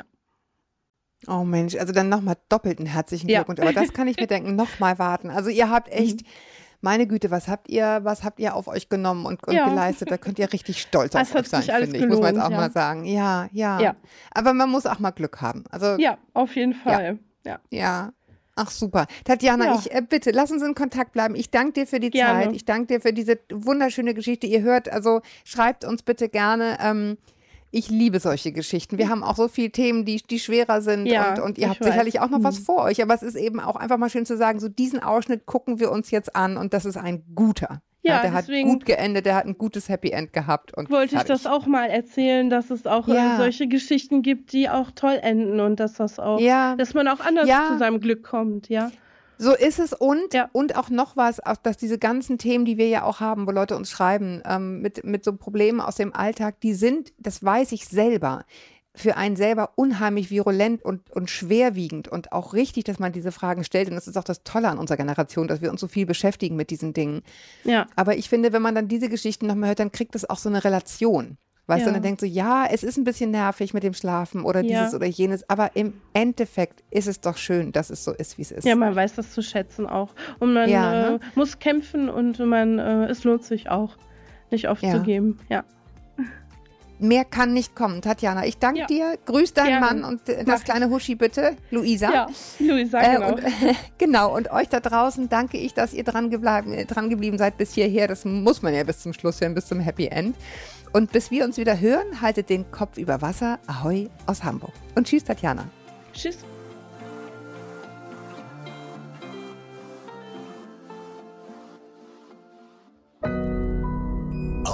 S3: Oh Mensch, also dann nochmal doppelten herzlichen
S2: Ja.
S3: Glückwunsch. Aber das kann ich mir denken, nochmal warten. Also ihr habt echt, mhm. meine Güte, was habt ihr, was habt ihr auf euch genommen und, und
S2: Ja.
S3: geleistet? Da könnt ihr richtig stolz
S2: Es
S3: auf
S2: hat
S3: euch sein,
S2: sich alles
S3: finde ich. Muss man jetzt auch
S2: gelohnt, ja.
S3: mal sagen. Ja, ja,
S2: Ja.
S3: Aber man muss auch mal Glück haben. Also
S2: Ja, auf jeden Fall. Ja.
S3: ja. Ach super. Tatjana,
S2: Ja.
S3: ich äh, bitte, lass uns in Kontakt bleiben. Ich danke dir für die
S2: Gerne.
S3: Zeit. Ich danke dir für diese wunderschöne Geschichte. Ihr hört, also schreibt uns bitte gerne. Ähm, ich liebe solche Geschichten. Wir haben auch so viele Themen, die, die schwerer sind
S2: Ja,
S3: und, und ihr
S2: ich
S3: habt
S2: weiß.
S3: sicherlich auch noch was
S2: Mhm.
S3: vor euch. Aber es ist eben auch einfach mal schön zu sagen, so diesen Ausschnitt gucken wir uns jetzt an und das ist ein guter.
S2: Ja,
S3: der
S2: deswegen
S3: hat gut geendet, der hat ein gutes Happy End gehabt. Und
S2: wollte ich
S3: fertig.
S2: das auch mal erzählen, dass es auch
S3: Ja.
S2: äh, solche Geschichten gibt, die auch toll enden und dass das auch,
S3: Ja.
S2: dass man auch anders
S3: Ja.
S2: zu seinem Glück kommt, ja.
S3: So ist es und,
S2: Ja.
S3: und auch noch was, auch dass diese ganzen Themen, die wir ja auch haben, wo Leute uns schreiben, ähm, mit, mit so Problemen aus dem Alltag, die sind, das weiß ich selber, für einen selber unheimlich virulent und, und schwerwiegend und auch richtig, dass man diese Fragen stellt. Und das ist auch das Tolle an unserer Generation, dass wir uns so viel beschäftigen mit diesen Dingen.
S2: Ja.
S3: Aber ich finde, wenn man dann diese Geschichten nochmal hört, dann kriegt es auch so eine Relation. Weißt
S2: Ja.
S3: du, dann denkt so, ja, es ist ein bisschen nervig mit dem Schlafen oder
S2: Ja.
S3: dieses oder jenes, aber im Endeffekt ist es doch schön, dass es so ist, wie es ist.
S2: Ja, man weiß das zu schätzen auch. Und man
S3: Ja, ne?
S2: äh, muss kämpfen und man, äh, es lohnt sich auch, nicht aufzugeben. Ja.
S3: Mehr kann nicht kommen. Tatjana, ich danke
S2: Ja.
S3: dir. Grüß deinen
S2: Gerne.
S3: Mann und äh,
S2: Mach
S3: das
S2: ich.
S3: kleine Huschi bitte, Luisa.
S2: Ja, Luisa,
S3: Äh,
S2: genau.
S3: und, genau, und euch da draußen danke ich, dass ihr dran, gebleiben, äh, dran geblieben seid bis hierher. Das muss man ja bis zum Schluss hören, bis zum Happy End. Und bis wir uns wieder hören, haltet den Kopf über Wasser. Ahoi aus Hamburg. Und tschüss, Tatjana.
S2: Tschüss.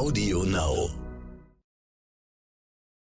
S1: Audio Now.